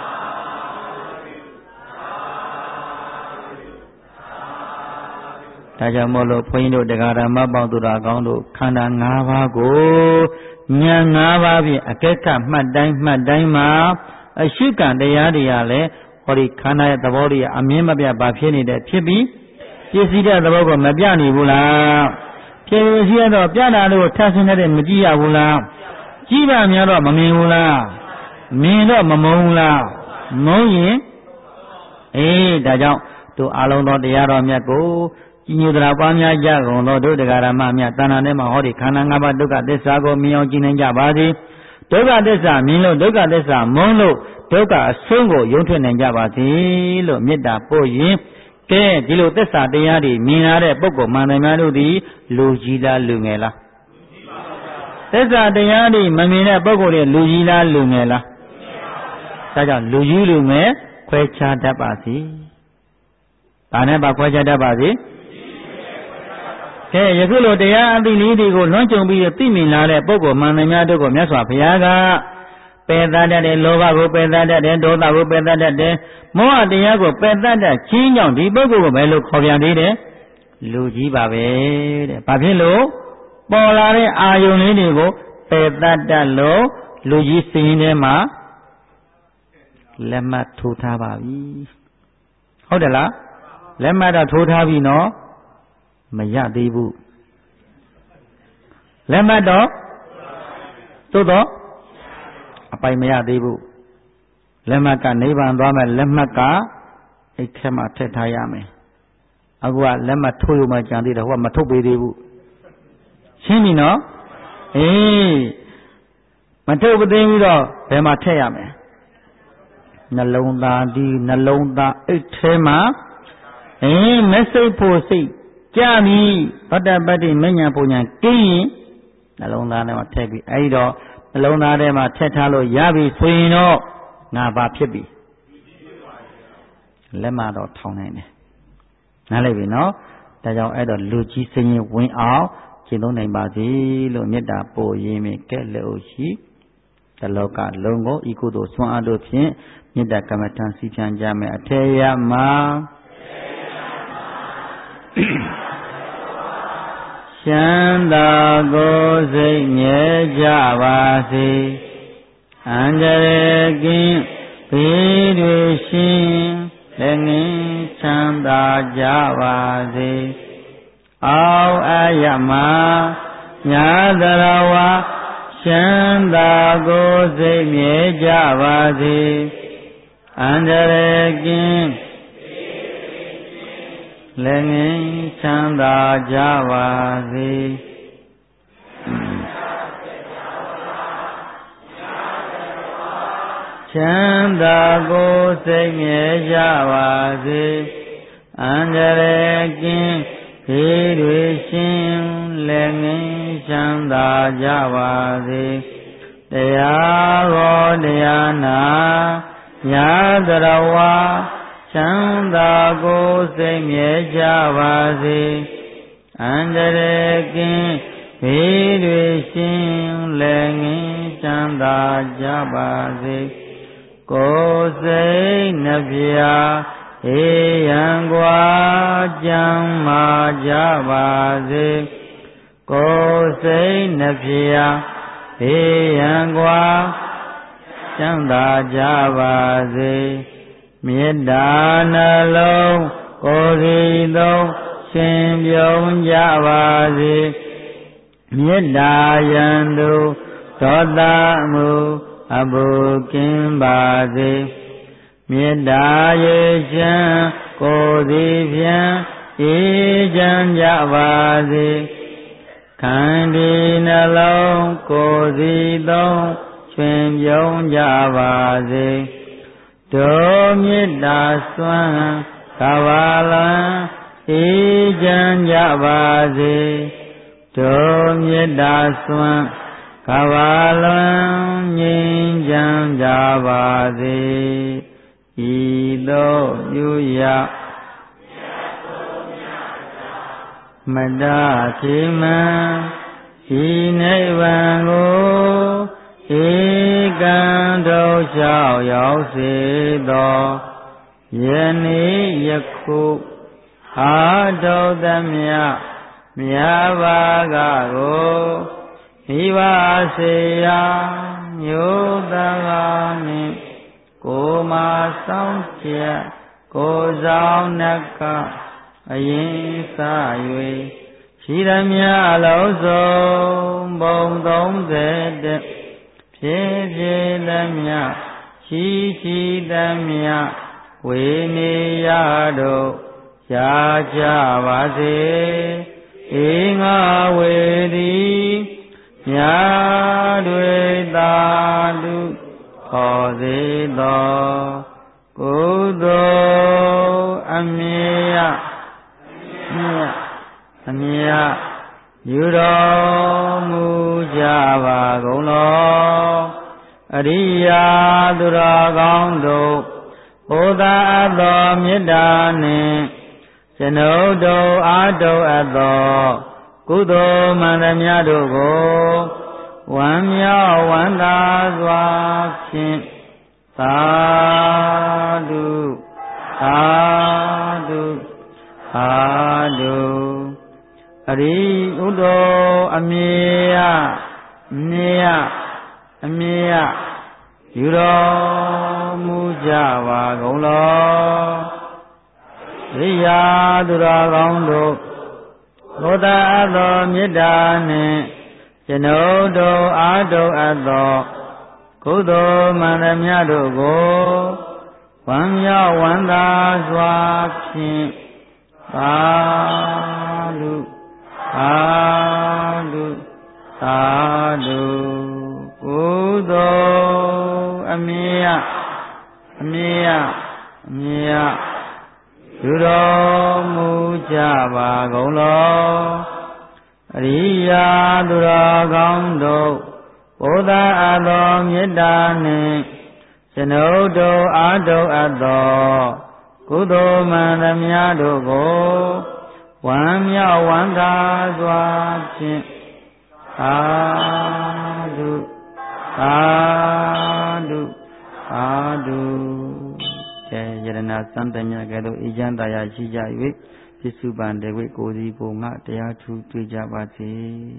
ဒါကြောင့်မို့လို့ဘုန်းကြီးတို့တရားဓမ္မပေါင်းသူတော်ကောင်းတို့ခန္ဓာ၅ပါးကိုဉာဏ်၅ပါးဖြင့်အကဲခတ်မှတ်တိုင်းမှာအရှိကံတရားတွေကလည်းဟောဒီခန္ဓာရဲ့သဘောတွေအမြင်မပြဘာဖြစ်နေတယ်ဖြစ်ပြီးပြည့်စည်တဲ့သဘောကိုမပြနေဘူးလားဖြစ်စီရတော့ပြတာလို့ထပ်ဆင်းတဲ့မကြည့်ရဘူးလားကြည့်ပါများတော့မမြင်ဘူးလားမြင်တော့မမုန်းဘူးလားမုန်းရင်ဒါကြောင့်တို့အလုံးသောတရားတော်မြတ်ကိုကြီးညိုတရားပွားများကြကုန်သောတို့တရားဓမ္မမြတ်တဏ္ဍာထဲမှာဟောဒီခန္ဓာ၅ပါးဒုက္ခသစ္စာကိုမြင်အောင်ကြည့်နိုင်ကြပါစေဒုက္ခသစ္စာမြင်လို့ဒုက္ခသစ္စာမုန်းလို့ဒုက္ခအဆုံးကိုယုံထွက်နိုင်ကြပါစေလို့မေတ္တာပို့ရင်ကဲဒီလိုသစ္စာတရားတွေမြင်ရတဲ့ပုဂ္ဂိုလ်မှန်တယ်များတို့သည်လူကြီးလားလူငယ်လားသစ္စာတရားတွေမမြင်တဲ့ပုဂ္ဂိုလ်တွေလူကြီးလားလူငယ်လားဒါကြောင့်လူကြီးလူငယ်ခွဲခြားတတ်ပါစေဒါနဲ့ပါခွဲခြားတတ်ပါစေကဲယခုလိုတရားအသိလေးတွေကိုလွှမ်းခြုံပြီးသိမြင်လာတဲ့ပုဂ္ဂိုလ်မှန်တယ်များတို့ကိုမြတ်စွာဘုရားကပယ်သတတ်တယ်လောဘကိုပယ်သတတ်တယ်ဒေါသကိုပယ်သတတ်တယ်မောဟတရားကိုပယ်သတတ်ခြင်းကြောင့်ဒီပုဂ္ဂိုလ်ကိုဘယ်လိုခေါ်ပြန်သေးတယ်လူကြီးပါပဲတဲ့ဘာဖြစ်လို့ပေါ်လာတဲ့အာယုန်လေးတွေကိုပယ်သတတ်လို့လူကြီးစင်ထဲမှာလက်မှတ်ထိုးထားပါပြီဟုတ်တယ်လားလက်မှတ်တော့ထိုးထားပြီနော်မရသေးဘူးလက်မှတ်တော့သို့တော့အပိုင်မရသေးဘူးလက်မှတ်ကနိဗ္ဗာန်သွားမယ်လက်မှတ်ကအိတ်ထဲမှာထည့်ထားရမယ်အခုကလက်မှတ်ထိုးရုံမှကြံသေးတယ်ဟိုကမထုတ်ပေးသေးဘူးရှင်းပြီနော်မထုတ်ပသိဘူးတော့ဘယ်မှာထည့်ရမယ်နှလုံးသားဒီနှလုံးသားအိတ်ထဲမှာမစိတ်ဖို့စိတ်ကြပြီဗတ္တပတ္တိမဉ္ဇဉ်ပုံညာကင်းရင်နှလုံးသားထဲမှာထည့်ပြီးအဲဒီတော့နှလုံးသားထဲမှာထည့်ထားလို့ရပြီဆိုရင်တော့ငါဘာဖြစ်ပြီလက်မတော့ထောင်နိုင်တယ်နားလည်ပြီနော်ဒါကြောင့်အဲ့တော့လူကြီးစင်ရင်ဝင်အောင်ကျင့်သုံးနိုင်ပါစေလို့မေတ္တာပို့ရင်းကဲ့လို့ရှိတလောကလုံးကိုဤကုသိုလ်ဆွမ်းအားတို့ဖြင့်မေတ္တာကမ္မထံစီဖြန်းကြမယ်အထေရမှာချမ်းသာကိုယ်စိတ်မြဲကြပါစေအန္တရာယ်ကင်းဘေးတွေရှင်လည်းငင်းချမ်းသာကြပါစေအောအယမညာတရဝချမ်းသာကိုယ်စိတ်မြဲကြပါစေအန္တရာယ်ကင်းလည်းငင်းချမ်းသာကြပါစေချမ်းသာကိုယ်စိတ်မြဲကြပါစေအန္တရာယ်ကင်းဘေးတွေရှင်လည်းငင်းချမ်းသာကြပါစေတရားတော်တရားနာညာတရဝချမ်းသာကိုယ်စိတ်မြဲကြပါစေအန္တရာယ်ကင်းဘေးတွေရှင်လည်းငင်းချမ်းသာကြပါစေကိုယ်စိတ်နှပြအေးရန်กว่าကြမ်းမာကြပါစေကိုယ်စိတ်နှပြအေးရန်กว่าချမ်းသာကြပါစေမေတ္တာနှလုံးကိုယ်စီသုံးရှင်ပြုံးကြပါစေမေတ္တာယံသူဒေါသမှုအဘုကင်းပါစေမေတ္တာရေချမ်းကိုယ်စီဖြင့်အေးချမ်းကြပါစေခန္ဒီနှလုံးကိုယ်စီသုံးရှင်ပြုံးကြပါစေဒုမေတ္တာစွမ်းကဘာလံအေးချမ်းကြပါစေဒုမေတ္တာစွမ်းကဘာလံငြိမ်းချမ်းကြပါစေဤသို့ပြုရမတ္တခေမံဤနိဗ္ဗာန်ကိုဧကံတို့လျှောက်ရောက်စေသောယနေ့ယခုအာထုသမျှမြတ်ဘာကကိုမိဘစေရာမျိုးသားနှင့်ကိုမဆောင်ချက်ကိုဆောင်နှကအရင်စ၍ရှိသမျှအလုံးစုံဘုံ30ဖြည့်ဖြည့်သမျှရှိရှိသမျှဝေနေရတို့ရာကြပါစေဧငါဝေသည်မြတ်တွေသာတုခေါ်စေသောကုသိုလ်အမြတ်အမြတ်ယူတော်မူကြပါကုန်လောအရိယာသူတော်ကောင်းတို့ဘုရားသောမေတ္တာနှင့်ကျွန်ုပ်တို့အားထုတ်အပ်သောကုသိုလ်မှန်သမျှတို့ကိုဝမ်းမြောက်ဝမ်းသာစွာဖြင့်သာဓုသာဓုသာဓုအရိဥဒ္ဓအမေယနေယအမေယယူတော်မူကြပါကုန်လောရိယာသူတော်ကောင်းတို့ဘုရားသောမေတ္တာနှင့်ကျွန်ုပ်တို့အားထုတ်အပ်သောကုသိုလ်မှန်သမျှတို့ကိုဝမ်းမြောက်ဝမ်းသာစွာဖြင့်သာဓုသာဓုသာဓုကုသိုလ်အမြတ်အမြတ်အမြတ်ယူတော်မူကြပါကုန်လောအရိယာသူတော်ကောင်းတို့ဘုရားသောမေတ္တာနှင့်ကျွန်ုပ်တို့အားထုတ်အပ်သောကုသိုလ်မှန်သမျှတို့ကိုဝမ်းမြောက်ဝမ်းသာစွာဖြင့်သာဓုသာဓုသာဓုယရဏစံတမြကဲ့သို့အေချမ်းသာယာရှိကြ၍ပြစ္စုပန်တေဝိကိုယ်စီကိုငါတရားထူးတွေ့ကြပါစေ